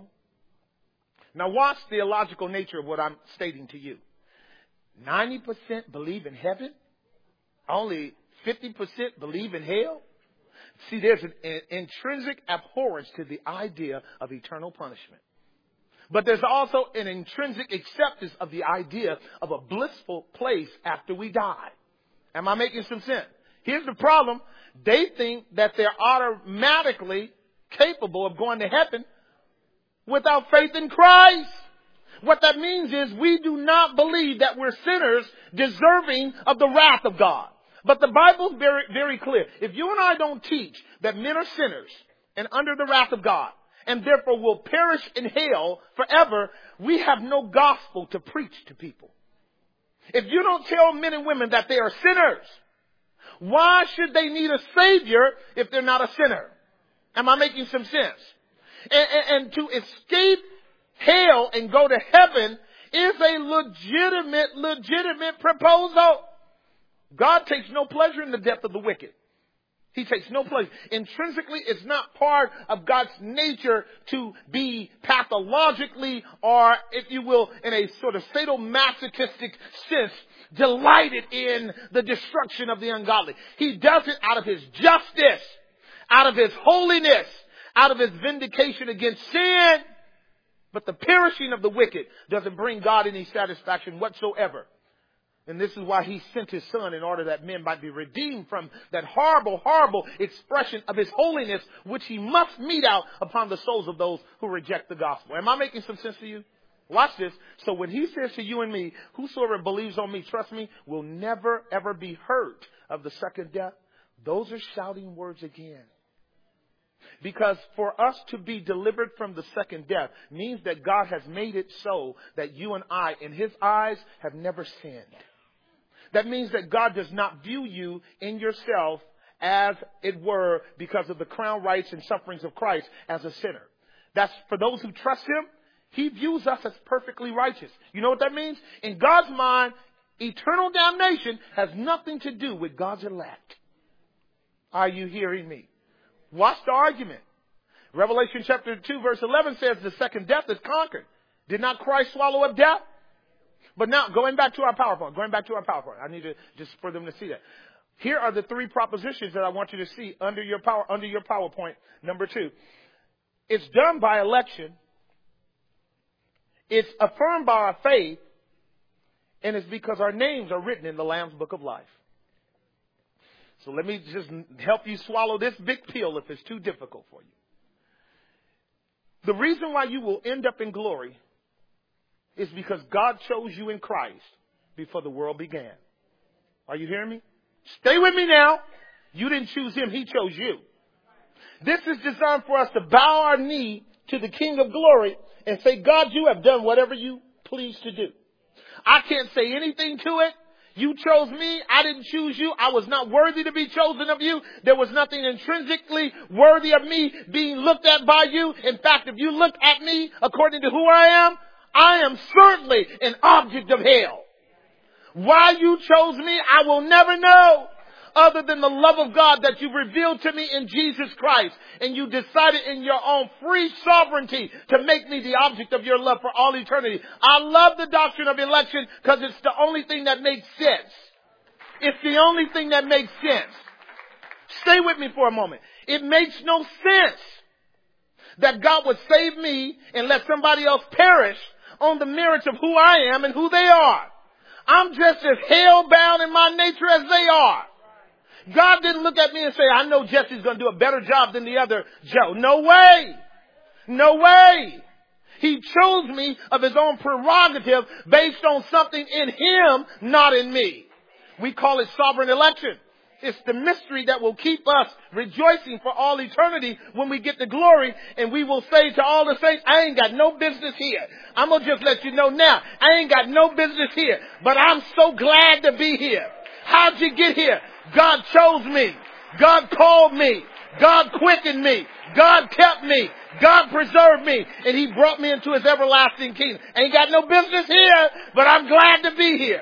Now watch the illogical nature of what I'm stating to you. 90% believe in heaven. Only 50% believe in hell. See, there's an intrinsic abhorrence to the idea of eternal punishment. But there's also an intrinsic acceptance of the idea of a blissful place after we die. Am I making some sense? Here's the problem. They think that they're automatically capable of going to heaven without faith in Christ. What that means is we do not believe that we're sinners deserving of the wrath of God. But the Bible's very, very clear. If you and I don't teach that men are sinners and under the wrath of God, and therefore will perish in hell forever, we have no gospel to preach to people. If you don't tell men and women that they are sinners, why should they need a Savior if they're not a sinner? Am I making some sense? And to escape hell and go to heaven is a legitimate proposal. God takes no pleasure in the death of the wicked. He takes no pleasure. Intrinsically, it's not part of God's nature to be pathologically, or if you will, in a sort of sadomasochistic sense, delighted in the destruction of the ungodly. He does it out of his justice, out of his holiness, out of his vindication against sin. But the perishing of the wicked doesn't bring God any satisfaction whatsoever. And this is why he sent his son in order that men might be redeemed from that horrible, horrible expression of his holiness, which he must mete out upon the souls of those who reject the gospel. Am I making some sense to you? Watch this. So when he says to you and me, whosoever believes on me, trust me, will never, ever be hurt of the second death. Those are shouting words again. Because for us to be delivered from the second death means that God has made it so that you and I, in his eyes, have never sinned. That means that God does not view you in yourself as it were because of the crown rights and sufferings of Christ as a sinner. That's for those who trust him. He views us as perfectly righteous. You know what that means? In God's mind, eternal damnation has nothing to do with God's elect. Are you hearing me? Watch the argument. Revelation chapter 2 verse 11 says the second death is conquered. Did not Christ swallow up death? But now, going back to our PowerPoint. I need to just for them to see that. Here are the three propositions that I want you to see under your PowerPoint. Number 2. It's done by election. It's affirmed by our faith. And it's because our names are written in the Lamb's Book of Life. So let me just help you swallow this big pill if it's too difficult for you. The reason why you will end up in glory is because God chose you in Christ before the world began. Are you hearing me? Stay with me now. You didn't choose him. He chose you. This is designed for us to bow our knee to the King of Glory and say, God, you have done whatever you please to do. I can't say anything to it. You chose me. I didn't choose you. I was not worthy to be chosen of you. There was nothing intrinsically worthy of me being looked at by you. In fact, if you look at me according to who I am certainly an object of hell. Why you chose me, I will never know, other than the love of God that you revealed to me in Jesus Christ. And you decided in your own free sovereignty to make me the object of your love for all eternity. I love the doctrine of election because it's the only thing that makes sense. It's the only thing that makes sense. Stay with me for a moment. It makes no sense that God would save me and let somebody else perish on the merits of who I am and who they are. I'm just as hell-bound in my nature as they are. God didn't look at me and say, I know Jesse's going to do a better job than the other Joe. No way. No way. He chose me of his own prerogative based on something in him, not in me. We call it sovereign election. It's the mystery that will keep us rejoicing for all eternity when we get to glory, and we will say to all the saints, I ain't got no business here. I'm going to just let you know now, I ain't got no business here, but I'm so glad to be here. How'd you get here? God chose me. God called me. God quickened me. God kept me. God preserved me. And he brought me into his everlasting kingdom. Ain't got no business here, but I'm glad to be here.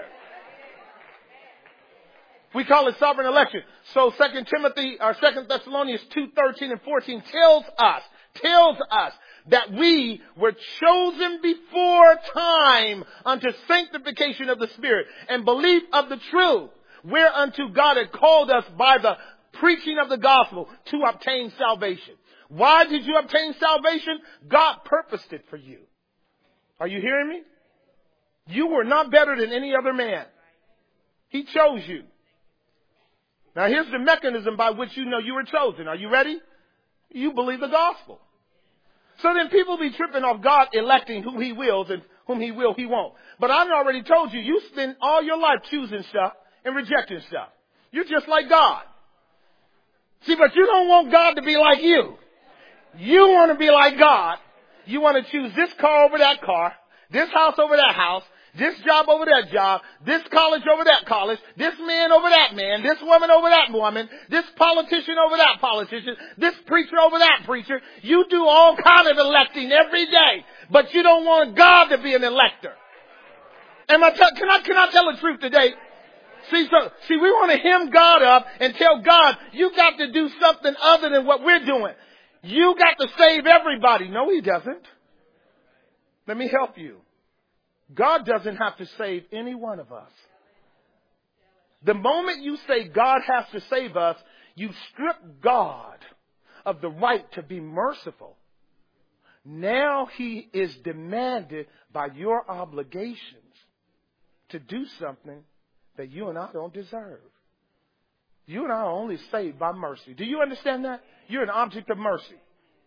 We call it sovereign election. So 2 Thessalonians 2:13 and 14 tells us that we were chosen before time unto sanctification of the Spirit and belief of the truth, whereunto God had called us by the preaching of the gospel to obtain salvation. Why did you obtain salvation? God purposed it for you. Are you hearing me? You were not better than any other man. He chose you. Now here's the mechanism by which you know you were chosen. Are you ready? You believe the gospel. So then people be tripping off God electing who he wills and whom he will, he won't. But I've already told you, you spend all your life choosing stuff and rejecting stuff. You're just like God. See, but you don't want God to be like you. You want to be like God. You want to choose this car over that car, this house over that house, this job over that job, this college over that college, this man over that man, this woman over that woman, this politician over that politician, this preacher over that preacher. You do all kind of electing every day, but you don't want God to be an elector. Can I tell the truth today? See, we want to hem God up and tell God, you got to do something other than what we're doing. You got to save everybody. No, he doesn't. Let me help you. God doesn't have to save any one of us. The moment you say God has to save us, you strip God of the right to be merciful. Now he is demanded by your obligations to do something that you and I don't deserve. You and I are only saved by mercy. Do you understand that? You're an object of mercy.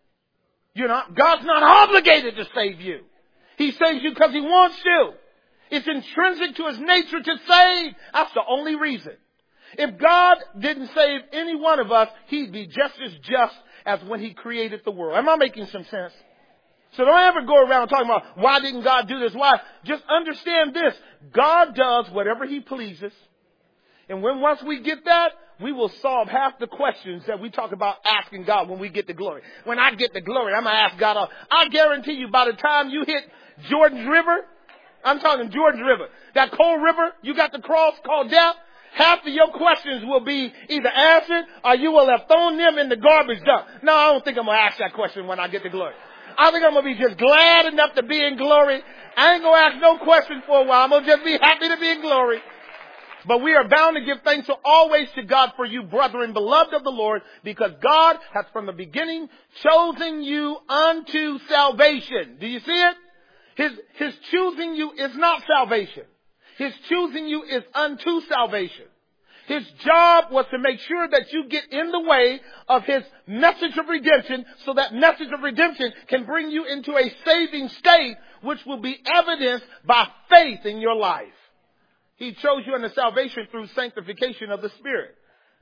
God's not obligated to save you. He saves you because He wants to. It's intrinsic to His nature to save. That's the only reason. If God didn't save any one of us, He'd be just as when He created the world. Am I making some sense? So don't ever go around talking about, why didn't God do this? Why? Just understand this. God does whatever He pleases. And once we get that, we will solve half the questions that we talk about asking God when we get the glory. When I get the glory, I'm going to ask God. I guarantee you by the time you hit Jordan's River, I'm talking Jordan's River, that cold river, you got the cross called death, half of your questions will be either answered or you will have thrown them in the garbage dump. No, I don't think I'm going to ask that question when I get the glory. I think I'm going to be just glad enough to be in glory. I ain't going to ask no question for a while. I'm going to just be happy to be in glory. But we are bound to give thanks always to God for you, brethren, beloved of the Lord, because God has from the beginning chosen you unto salvation. Do you see it? His choosing you is not salvation. His choosing you is unto salvation. His job was to make sure that you get in the way of His message of redemption, so that message of redemption can bring you into a saving state, which will be evidenced by faith in your life. He chose you unto salvation through sanctification of the Spirit.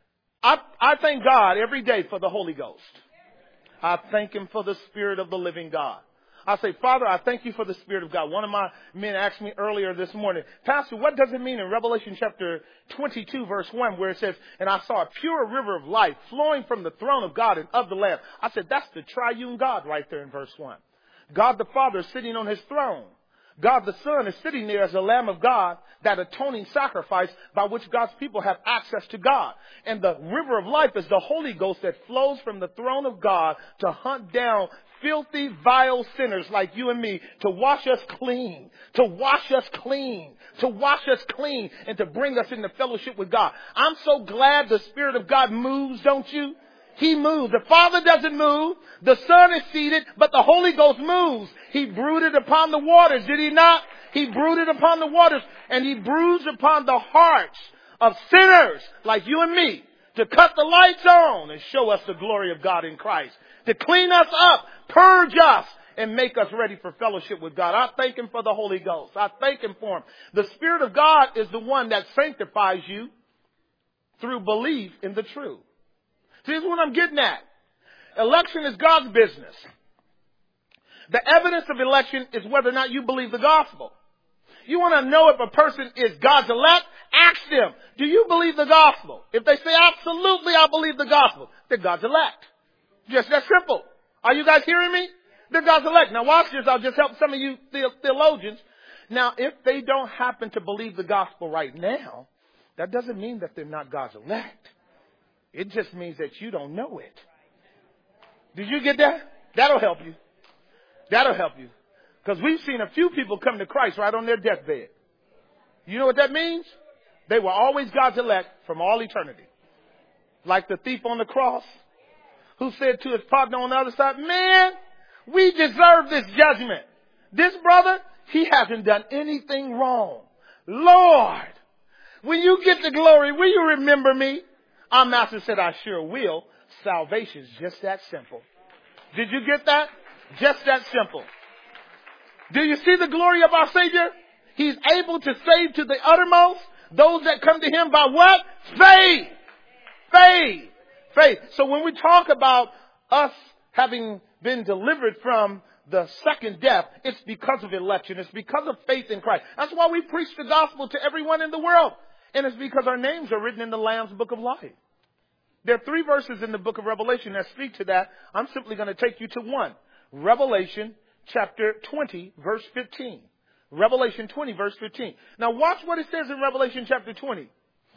I thank God every day for the Holy Ghost. I thank Him for the Spirit of the living God. I say, Father, I thank you for the Spirit of God. One of my men asked me earlier this morning, Pastor, what does it mean in Revelation chapter 22, verse 1, where it says, and I saw a pure river of life flowing from the throne of God and of the Lamb. I said, that's the triune God right there in verse 1. God the Father is sitting on His throne. God the Son is sitting there as the Lamb of God, that atoning sacrifice by which God's people have access to God. And the river of life is the Holy Ghost that flows from the throne of God to hunt down filthy, vile sinners like you and me, to wash us clean, to wash us clean, to wash us clean, and to bring us into fellowship with God. I'm so glad the Spirit of God moves, don't you? He moves. The Father doesn't move. The Son is seated, but the Holy Ghost moves. He brooded upon the waters, did He not? He brooded upon the waters, and He broods upon the hearts of sinners like you and me, to cut the lights on and show us the glory of God in Christ, to clean us up, purge us, and make us ready for fellowship with God. I thank Him for the Holy Ghost. I thank Him for Him. The Spirit of God is the one that sanctifies you through belief in the truth. See, this is what I'm getting at. Election is God's business. The evidence of election is whether or not you believe the gospel. You want to know if a person is God's elect? Ask them, do you believe the gospel? If they say, absolutely, I believe the gospel, they're God's elect. Just that simple. Are you guys hearing me? They're God's elect. Now watch this. I'll just help some of you theologians. Now, if they don't happen to believe the gospel right now, that doesn't mean that they're not God's elect. It just means that you don't know it. Did you get that? That'll help you. That'll help you. Because we've seen a few people come to Christ right on their deathbed. You know what that means? They were always God's elect from all eternity. Like the thief on the cross who said to his partner on the other side, man, we deserve this judgment. This brother, he hasn't done anything wrong. Lord, when you get the glory, will you remember me? Our master said, I sure will. Salvation's just that simple. Did you get that? Just that simple. Do you see the glory of our Savior? He's able to save to the uttermost those that come to Him by what? Faith. Faith. Faith. So when we talk about us having been delivered from the second death, it's because of election. It's because of faith in Christ. That's why we preach the gospel to everyone in the world. And it's because our names are written in the Lamb's book of life. There are 3 verses in the book of Revelation that speak to that. I'm simply going to take you to one. Revelation chapter 20, verse 15. Revelation 20, verse 15. Now watch what it says in Revelation chapter 20.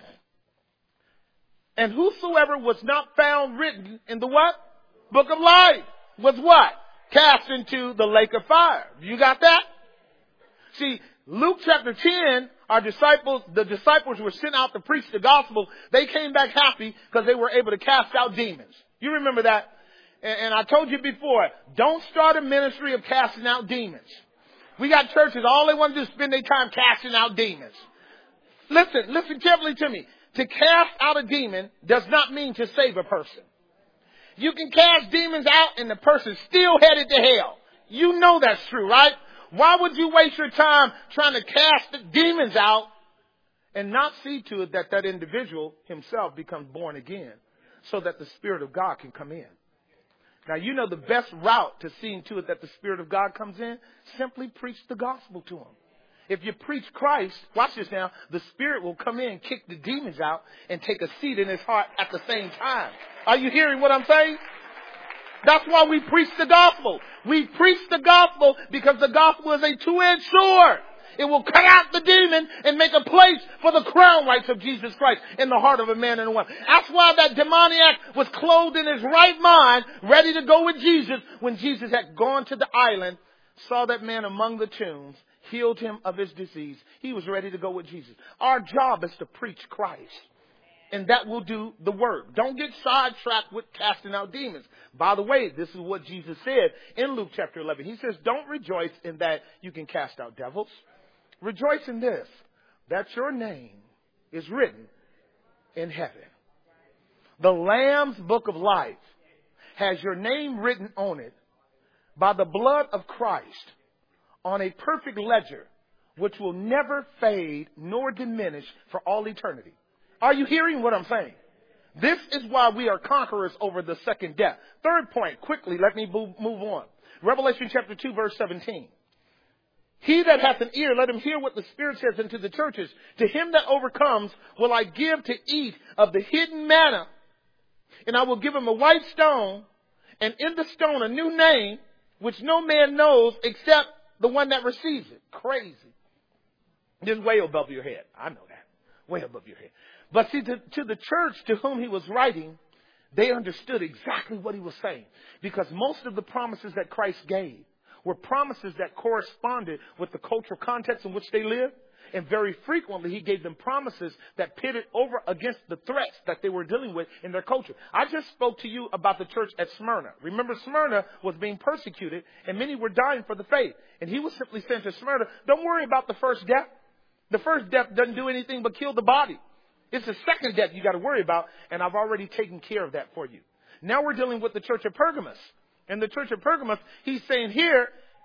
And whosoever was not found written in the what? Book of life was what? Cast into the lake of fire. You got that? See, Luke chapter 10, the disciples were sent out to preach the gospel. They came back happy because they were able to cast out demons. You remember that? And I told you before, don't start a ministry of casting out demons. We got churches, all they want to do is spend their time casting out demons. Listen carefully to me. To cast out a demon does not mean to save a person. You can cast demons out and the person's still headed to hell. You know that's true, right? Why would you waste your time trying to cast the demons out and not see to it that that individual himself becomes born again so that the Spirit of God can come in? Now, you know the best route to seeing to it that the Spirit of God comes in? Simply preach the gospel to him. If you preach Christ, watch this now, the Spirit will come in, kick the demons out, and take a seat in his heart at the same time. Are you hearing what I'm saying? That's why we preach the gospel. We preach the gospel because the gospel is a two-edged sword. It will cut out the demon and make a place for the crown rights of Jesus Christ in the heart of a man and a woman. That's why that demoniac was clothed in his right mind, ready to go with Jesus when Jesus had gone to the island, saw that man among the tombs, healed him of his disease. He was ready to go with Jesus. Our job is to preach Christ. And that will do the work. Don't get sidetracked with casting out demons. By the way, this is what Jesus said in Luke chapter 11. He says, don't rejoice in that you can cast out devils. Rejoice in this, that your name is written in heaven. The Lamb's book of life has your name written on it by the blood of Christ on a perfect ledger which will never fade nor diminish for all eternity. Are you hearing what I'm saying? This is why we are conquerors over the second death. Third point, quickly, let me move on. Revelation chapter 2, verse 17. He that hath an ear, let him hear what the Spirit says unto the churches. To him that overcomes will I give to eat of the hidden manna, and I will give him a white stone, and in the stone a new name, which no man knows except the one that receives it. Crazy. This is way above your head. I know that. Way above your head. But see, to the church to whom he was writing, they understood exactly what he was saying. Because most of the promises that Christ gave were promises that corresponded with the cultural context in which they lived. And very frequently, he gave them promises that pitted over against the threats that they were dealing with in their culture. I just spoke to you about the church at Smyrna. Remember, Smyrna was being persecuted, and many were dying for the faith. And he was simply saying to Smyrna, don't worry about the first death. The first death doesn't do anything but kill the body. It's the second death you got to worry about, and I've already taken care of that for you. Now we're dealing with the church of Pergamos. And the church of Pergamos, he's saying here,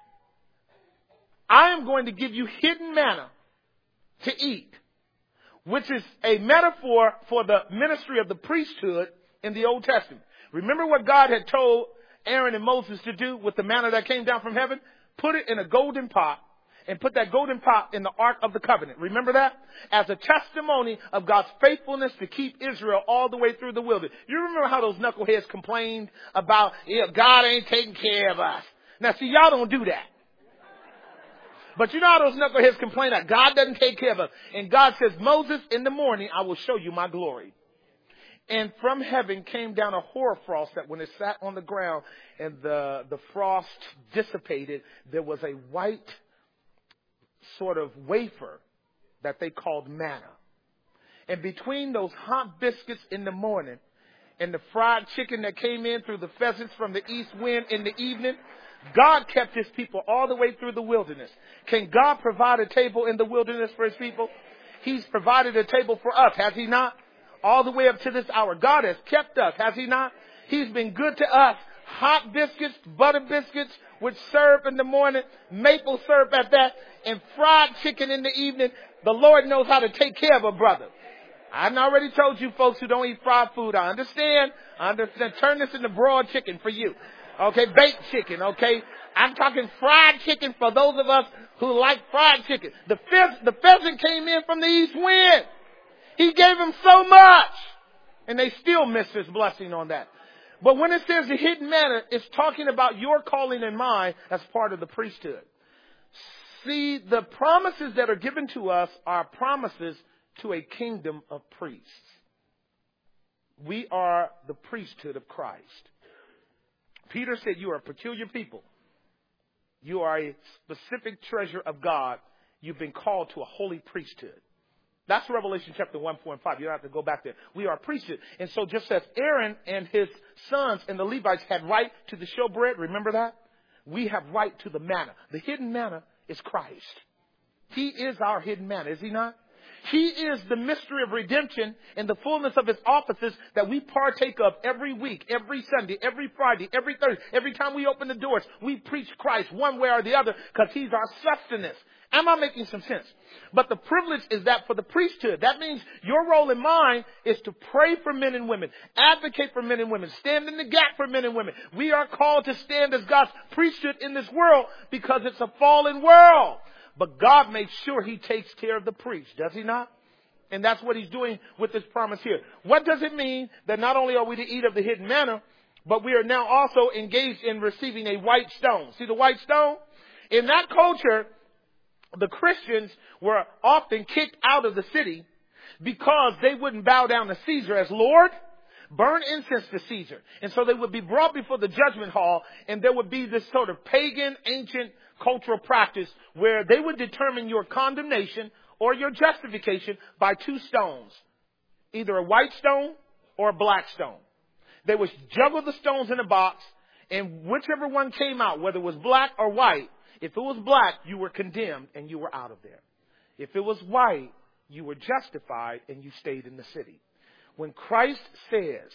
I am going to give you hidden manna to eat, which is a metaphor for the ministry of the priesthood in the Old Testament. Remember what God had told Aaron and Moses to do with the manna that came down from heaven? Put it in a golden pot and put that golden pot in the Ark of the Covenant. Remember that? As a testimony of God's faithfulness to keep Israel all the way through the wilderness. You remember how those knuckleheads complained about, God ain't taking care of us. Now see, y'all don't do that. But you know how those knuckleheads complain that God doesn't take care of us. And God says, Moses, in the morning I will show you my glory. And from heaven came down a hoarfrost that when it sat on the ground and the frost dissipated, there was a white sort of wafer that they called manna. And between those hot biscuits in the morning and the fried chicken that came in through the pheasants from the east wind in the evening, God kept his people all the way through the wilderness. Can God provide a table in the wilderness for his people? He's provided a table for us, has he not? All the way up to this hour. God has kept us, has he not? He's been good to us. Hot biscuits, butter biscuits with syrup in the morning, maple syrup at that, and fried chicken in the evening. The Lord knows how to take care of a brother. I've already told you folks who don't eat fried food. I understand. Turn this into broiled chicken for you. Okay, baked chicken, okay? I'm talking fried chicken for those of us who like fried chicken. The pheasant came in from the east wind. He gave them so much. And they still missed his blessing on that. But when it says the hidden manna, it's talking about your calling and mine as part of the priesthood. See, the promises that are given to us are promises to a kingdom of priests. We are the priesthood of Christ. Peter said, you are a peculiar people. You are a specific treasure of God. You've been called to a holy priesthood. That's Revelation chapter 1, 4, and 5. You don't have to go back there. We are a priesthood. And so just as Aaron and his sons and the Levites had right to the showbread, remember that? We have right to the manna. The hidden manna is Christ. He is our hidden manna, is he not? He is the mystery of redemption and the fullness of his offices that we partake of every week, every Sunday, every Friday, every Thursday. Every time we open the doors, we preach Christ one way or the other because he's our sustenance. Am I making some sense? But the privilege is that for the priesthood. That means your role and mine is to pray for men and women, advocate for men and women, stand in the gap for men and women. We are called to stand as God's priesthood in this world because it's a fallen world. But God makes sure he takes care of the priest, does he not? And that's what he's doing with this promise here. What does it mean that not only are we to eat of the hidden manna, but we are now also engaged in receiving a white stone? See the white stone? In that culture, the Christians were often kicked out of the city because they wouldn't bow down to Caesar as Lord, burn incense to Caesar. And so they would be brought before the judgment hall, and there would be this sort of pagan, ancient cultural practice where they would determine your condemnation or your justification by two stones, either a white stone or a black stone. They would juggle the stones in a box, and whichever one came out, whether it was black or white, if it was black, you were condemned and you were out of there. If it was white, you were justified and you stayed in the city. When Christ says,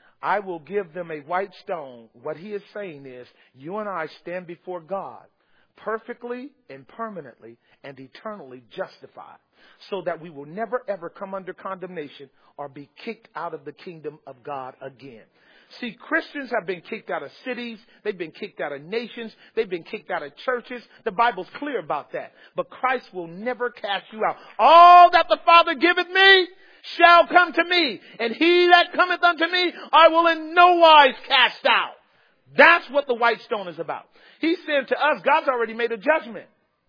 I will give them a white stone, what he is saying is, you and I stand before God perfectly and permanently and eternally justified, so that we will never ever come under condemnation or be kicked out of the kingdom of God again. See, Christians have been kicked out of cities. They've been kicked out of nations. They've been kicked out of churches. The Bible's clear about that. But Christ will never cast you out. All that the Father giveth me shall come to me, and he that cometh unto me I will in no wise cast out. That's what the white stone is about. He said to us, God's already made a judgment.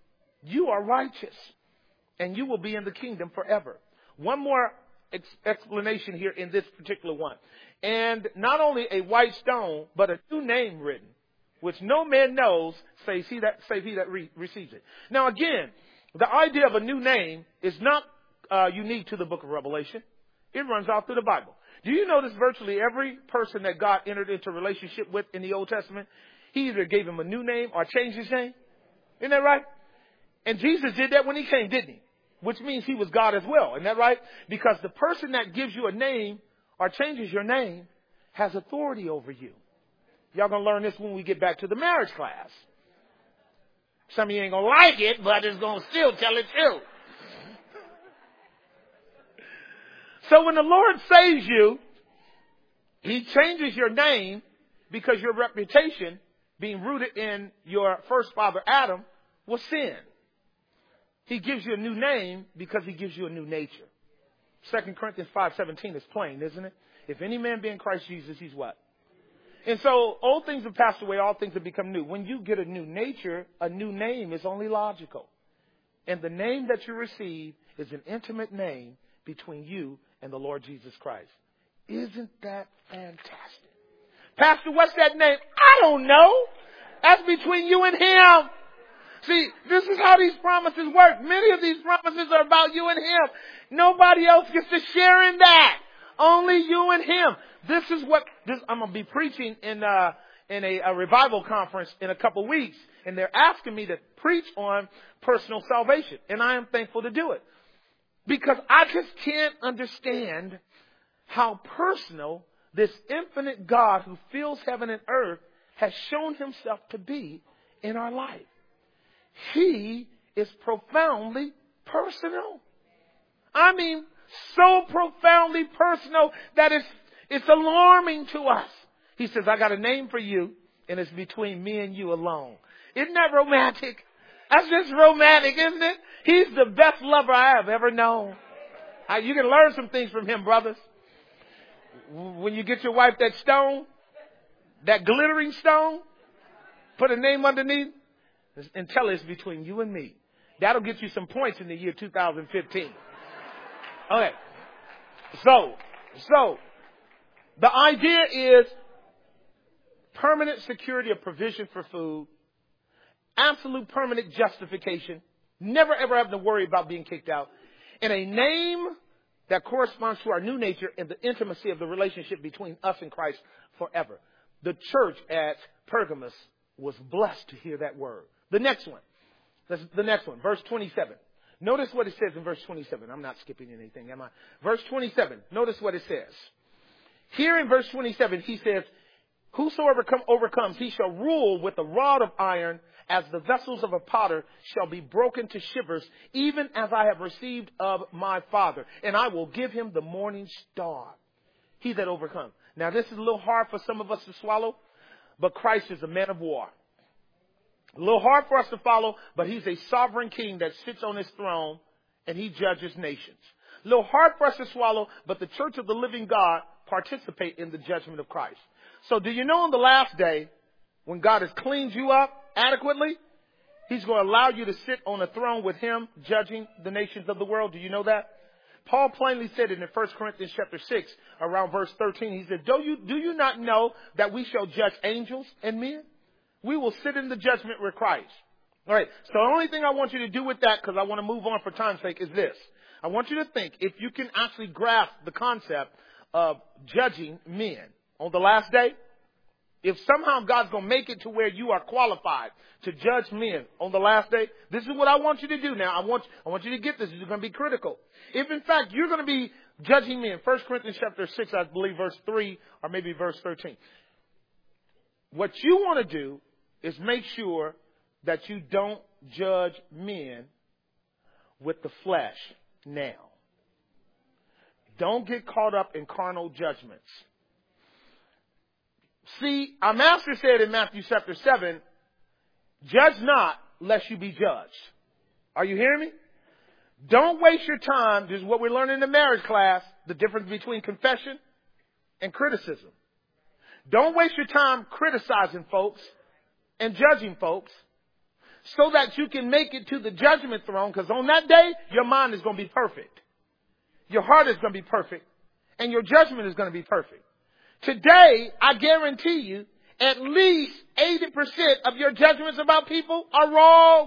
You are righteous, and you will be in the kingdom forever. One more explanation here in this particular one. And not only a white stone, but a new name written, which no man knows, save he that receives it. Now again, the idea of a new name is not unique to the book of Revelation. It runs all through the Bible. Do you notice virtually every person that God entered into a relationship with in the Old Testament, he either gave him a new name or changed his name? Isn't that right? And Jesus did that when he came, didn't he? Which means he was God as well. Isn't that right? Because the person that gives you a name or changes your name has authority over you. Y'all gonna learn this when we get back to the marriage class. Some of you ain't gonna like it, but it's gonna still tell it too. So when the Lord saves you, he changes your name because your reputation, being rooted in your first father Adam, was sin. He gives you a new name because he gives you a new nature. 2 Corinthians 5:17 is plain, isn't it? If any man be in Christ Jesus, he's what? And so old things have passed away, all things have become new. When you get a new nature, a new name is only logical. And the name that you receive is an intimate name between you and the Lord Jesus Christ. Isn't that fantastic? Pastor, what's that name? I don't know. That's between you and him. See, this is how these promises work. Many of these promises are about you and him. Nobody else gets to share in that. Only you and him. I'm going to be preaching in a revival conference in a couple weeks. And they're asking me to preach on personal salvation. And I am thankful to do it. Because I just can't understand how personal this infinite God who fills heaven and earth has shown himself to be in our life. He is profoundly personal. I mean, so profoundly personal that it's alarming to us. He says, I got a name for you, and it's between me and you alone. Isn't that romantic? That's just romantic, isn't it? He's the best lover I have ever known. You can learn some things from him, brothers. When you get your wife that stone, that glittering stone, put a name underneath, and tell her it's between you and me. That'll get you some points in the year 2015. Okay. So, the idea is permanent security of provision for food, absolute permanent justification, never ever having to worry about being kicked out, and a name that corresponds to our new nature and the intimacy of the relationship between us and Christ forever. The church at Pergamos was blessed to hear that word. The next one, verse 27. Notice what it says in verse 27. I'm not skipping anything, am I? Verse 27. Notice what it says. Here in verse 27, he says, whosoever overcomes, he shall rule with a rod of iron, as the vessels of a potter shall be broken to shivers, even as I have received of my Father. And I will give him the morning star. He that overcomes. Now, this is a little hard for some of us to swallow, but Christ is a man of war. A little hard for us to follow, but he's a sovereign king that sits on his throne and he judges nations. A little hard for us to swallow, but the church of the living God participate in the judgment of Christ. So do you know on the last day, when God has cleaned you up adequately, he's going to allow you to sit on a throne with him, judging the nations of the world? Do you know that? Paul plainly said it in 1 Corinthians chapter 6, around verse 13. He said, do you not know that we shall judge angels and men? We will sit in the judgment with Christ. All right. So the only thing I want you to do with that, because I want to move on for time's sake, is this. I want you to think, if you can actually grasp the concept of judging men on the last day, if somehow God's going to make it to where you are qualified to judge men on the last day, this is what I want you to do now. I want you to get this. This is going to be critical. If in fact you're going to be judging men, 1 Corinthians chapter 6, I believe verse 3 or maybe verse 13. What you want to do is make sure that you don't judge men with the flesh now. Don't get caught up in carnal judgments. See, our master said in Matthew chapter 7, judge not lest you be judged. Are you hearing me? Don't waste your time. This is what we're learning in the marriage class, the difference between confession and criticism. Don't waste your time criticizing folks and judging folks so that you can make it to the judgment throne, because on that day, your mind is going to be perfect. Your heart is going to be perfect. And your judgment is going to be perfect. Today, I guarantee you, at least 80% of your judgments about people are wrong.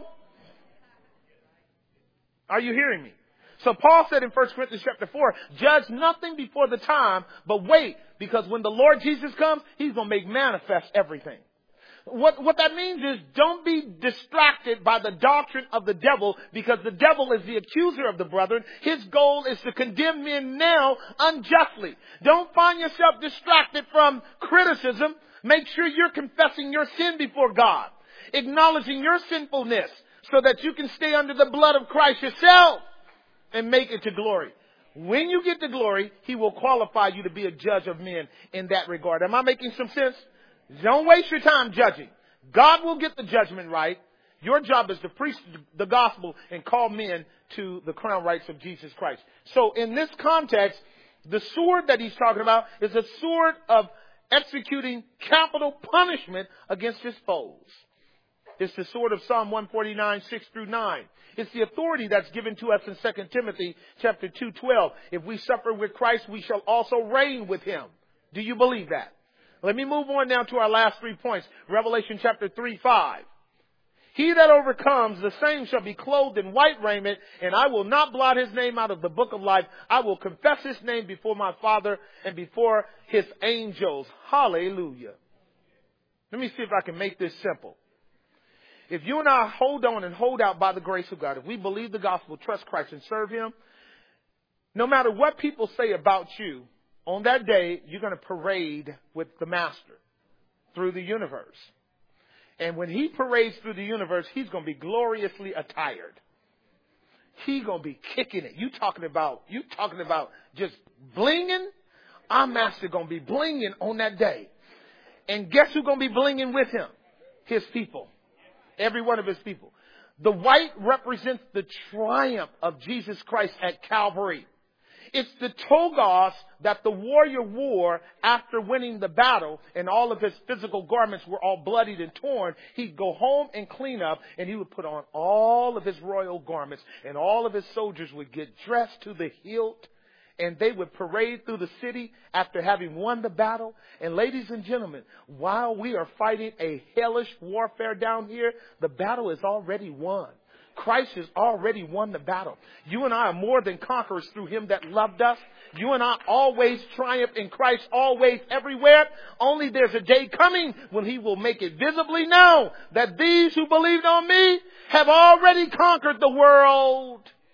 Are you hearing me? So Paul said in 1 Corinthians chapter 4, judge nothing before the time, but wait, because when the Lord Jesus comes, he's going to make manifest everything. What that means is don't be distracted by the doctrine of the devil, because the devil is the accuser of the brethren. His goal is to condemn men now unjustly. Don't find yourself distracted from criticism. Make sure you're confessing your sin before God, acknowledging your sinfulness so that you can stay under the blood of Christ yourself and make it to glory. When you get to glory, he will qualify you to be a judge of men in that regard. Am I making some sense? Don't waste your time judging. God will get the judgment right. Your job is to preach the gospel and call men to the crown rights of Jesus Christ. So in this context, the sword that he's talking about is a sword of executing capital punishment against his foes. It's the sword of Psalm 149, 6 through 9. It's the authority that's given to us in 2 Timothy chapter 2:12. If we suffer with Christ, we shall also reign with him. Do you believe that? Let me move on now to our last 3 points. Revelation chapter 3:5. He that overcomes, the same shall be clothed in white raiment, and I will not blot his name out of the book of life. I will confess his name before my Father and before his angels. Hallelujah. Let me see if I can make this simple. If you and I hold on and hold out by the grace of God, if we believe the gospel, trust Christ and serve him, no matter what people say about you, on that day, you're going to parade with the master through the universe. And when he parades through the universe, he's going to be gloriously attired. He's going to be kicking it. You talking about just blinging? Our master going to be blinging on that day. And guess who's going to be blinging with him? His people. Every one of his people. The white represents the triumph of Jesus Christ at Calvary. It's the togas that the warrior wore after winning the battle, and all of his physical garments were all bloodied and torn. He'd go home and clean up, and he would put on all of his royal garments, and all of his soldiers would get dressed to the hilt, and they would parade through the city after having won the battle. And ladies and gentlemen, while we are fighting a hellish warfare down here, the battle is already won. Christ has already won the battle. You and I are more than conquerors through him that loved us. You and I always triumph in Christ, always, everywhere. Only there's a day coming when he will make it visibly known that these who believed on me have already conquered the world.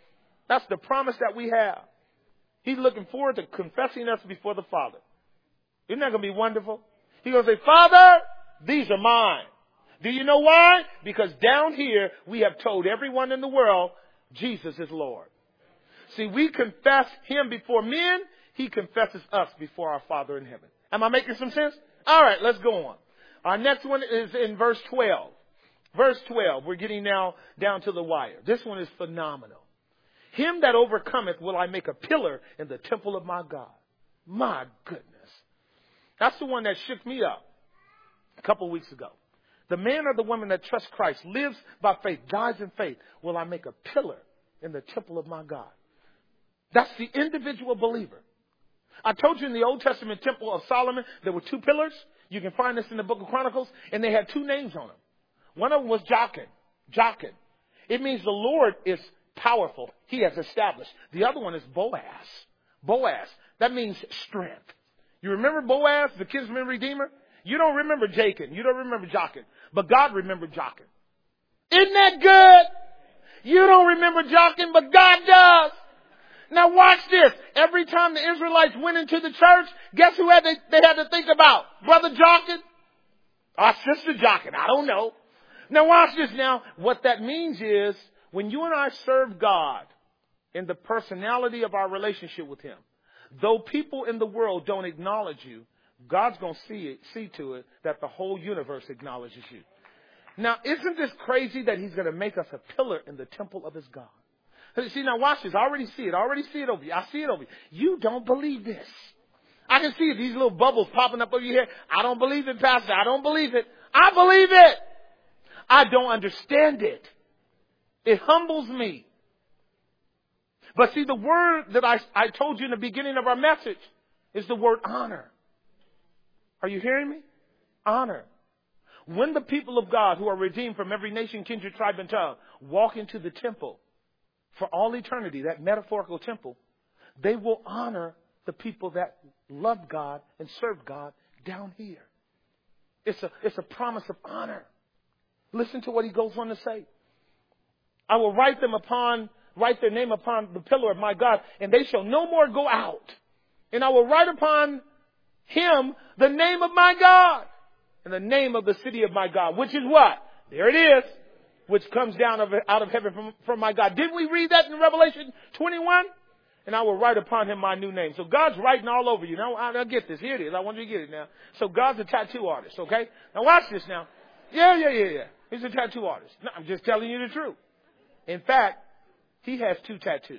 That's the promise that we have. He's looking forward to confessing us before the Father. Isn't that going to be wonderful? He's going to say, Father, these are mine. Do you know why? Because down here we have told everyone in the world Jesus is Lord. See, we confess him before men. He confesses us before our Father in heaven. Am I making some sense? All right, let's go on. Our next one is in verse 12. Verse 12, we're getting now down to the wire. This one is phenomenal. Him that overcometh will I make a pillar in the temple of my God. My goodness. That's the one that shook me up a couple of weeks ago. The man or the woman that trusts Christ, lives by faith, dies in faith, will I make a pillar in the temple of my God. That's the individual believer. I told you in the Old Testament temple of Solomon, there were 2 pillars. You can find this in the book of Chronicles. And they had 2 names on them. One of them was Jachin. Jachin. It means the Lord is powerful. He has established. The other one is Boaz. Boaz. That means strength. You remember Boaz, the kinsman redeemer? You don't remember Jachin. You don't remember Jachin. But God remembered Jachin. Isn't that good? You don't remember Jachin, but God does. Now watch this. Every time the Israelites went into the church, guess who they had to think about? Brother Jachin? Or Sister Jachin? I don't know. Now watch this now. What that means is, when you and I serve God in the personality of our relationship with him, though people in the world don't acknowledge you, God's going to see to it that the whole universe acknowledges you. Now, isn't this crazy that he's going to make us a pillar in the temple of his God? See, now watch this. I already see it. over you. I see it over you. You don't believe this. I can see these little bubbles popping up over your head. I don't believe it, Pastor. I don't believe it. I believe it. I don't understand it. It humbles me. But see, the word that I told you in the beginning of our message is the word honor. Are you hearing me? Honor. When the people of God who are redeemed from every nation, kindred, tribe, and tongue walk into the temple for all eternity, that metaphorical temple, they will honor the people that love God and serve God down here. It's a promise of honor. Listen to what he goes on to say. I will write their name upon the pillar of my God, and they shall no more go out. And I will write upon him the name of my God and the name of the city of my God, which is what? There it is, which comes down out of heaven from my God. Didn't we read that in Revelation 21? And I will write upon him my new name. So God's writing all over you. Now, I get this. Here it is. I want you to get it now. So God's a tattoo artist, okay? Now watch this now. Yeah. He's a tattoo artist. No, I'm just telling you the truth. In fact, he has 2 tattoos.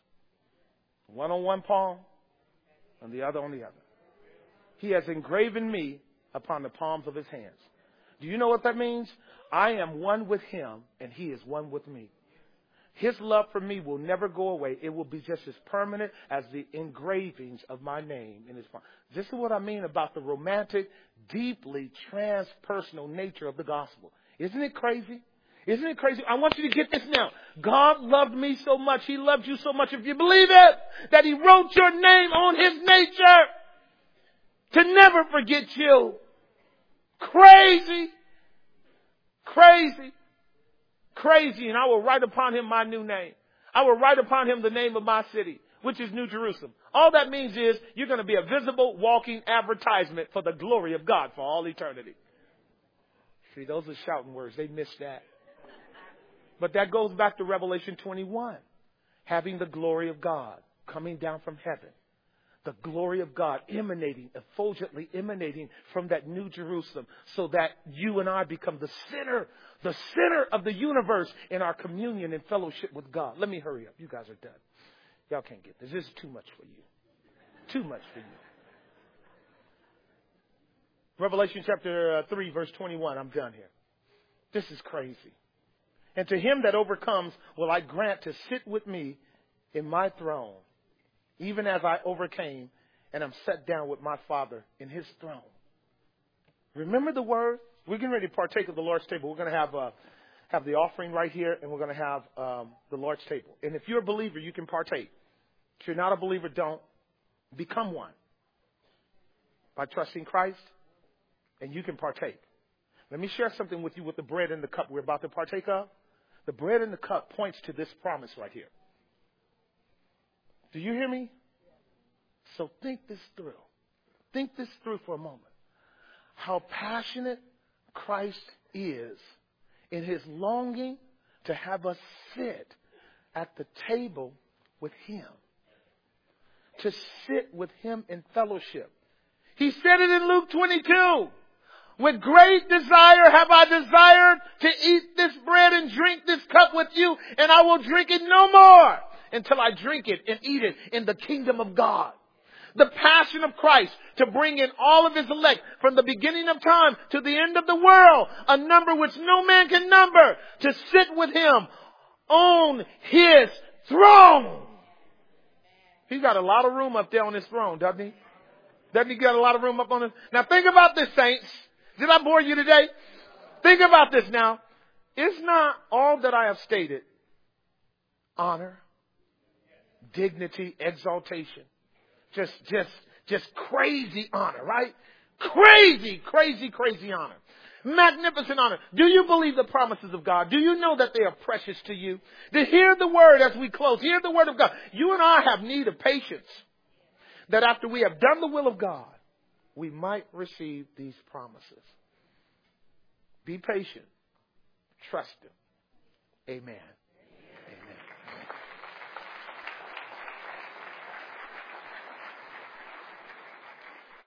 One on one palm and the other on the other. He has engraven me upon the palms of his hands. Do you know what that means? I am one with him and he is one with me. His love for me will never go away. It will be just as permanent as the engravings of my name in his palm. This is what I mean about the romantic, deeply transpersonal nature of the gospel. Isn't it crazy? Isn't it crazy? I want you to get this now. God loved me so much. He loved you so much. If you believe it, that he wrote your name on his nature to never forget you. Crazy. And I will write upon him my new name. I will write upon him the name of my city, which is New Jerusalem. All that means is you're going to be a visible, walking advertisement for the glory of God for all eternity. See, those are shouting words. They missed that. But that goes back to Revelation 21. Having the glory of God coming down from heaven. The glory of God emanating, effulgently emanating from that New Jerusalem, so that you and I become the center of the universe in our communion and fellowship with God. Let me hurry up. You guys are done. Y'all can't get this. This is too much for you. Too much for you. Revelation chapter 3, verse 21. I'm done here. This is crazy. And to him that overcomes will I grant to sit with me in my throne, even as I overcame and am set down with my Father in his throne. Remember the word? We're getting ready to partake of the Lord's table. We're going to have the offering right here, and we're going to have the Lord's table. And if you're a believer, you can partake. If you're not a believer, don't. Become one by trusting Christ, and you can partake. Let me share something with you with the bread and the cup we're about to partake of. The bread and the cup points to this promise right here. Do you hear me? So think this through. Think this through for a moment. How passionate Christ is in his longing to have us sit at the table with him. To sit with him in fellowship. He said it in Luke 22. With great desire have I desired to eat this bread and drink this cup with you, and I will drink it no more until I drink it and eat it in the kingdom of God. The passion of Christ to bring in all of his elect from the beginning of time to the end of the world, a number which no man can number, to sit with him on his throne. He's got a lot of room up there on his throne, doesn't he? Doesn't he got a lot of room up on his? Now think about this, saints. Did I bore you today? Think about this now. Is not all that I have stated honor, dignity, exaltation? Just crazy honor, right? Crazy honor. Magnificent honor. Do you believe the promises of God? Do you know that they are precious to you? To hear the word as we close, hear the word of God. You and I have need of patience. That after we have done the will of God, we might receive these promises. Be patient. Trust him. Amen.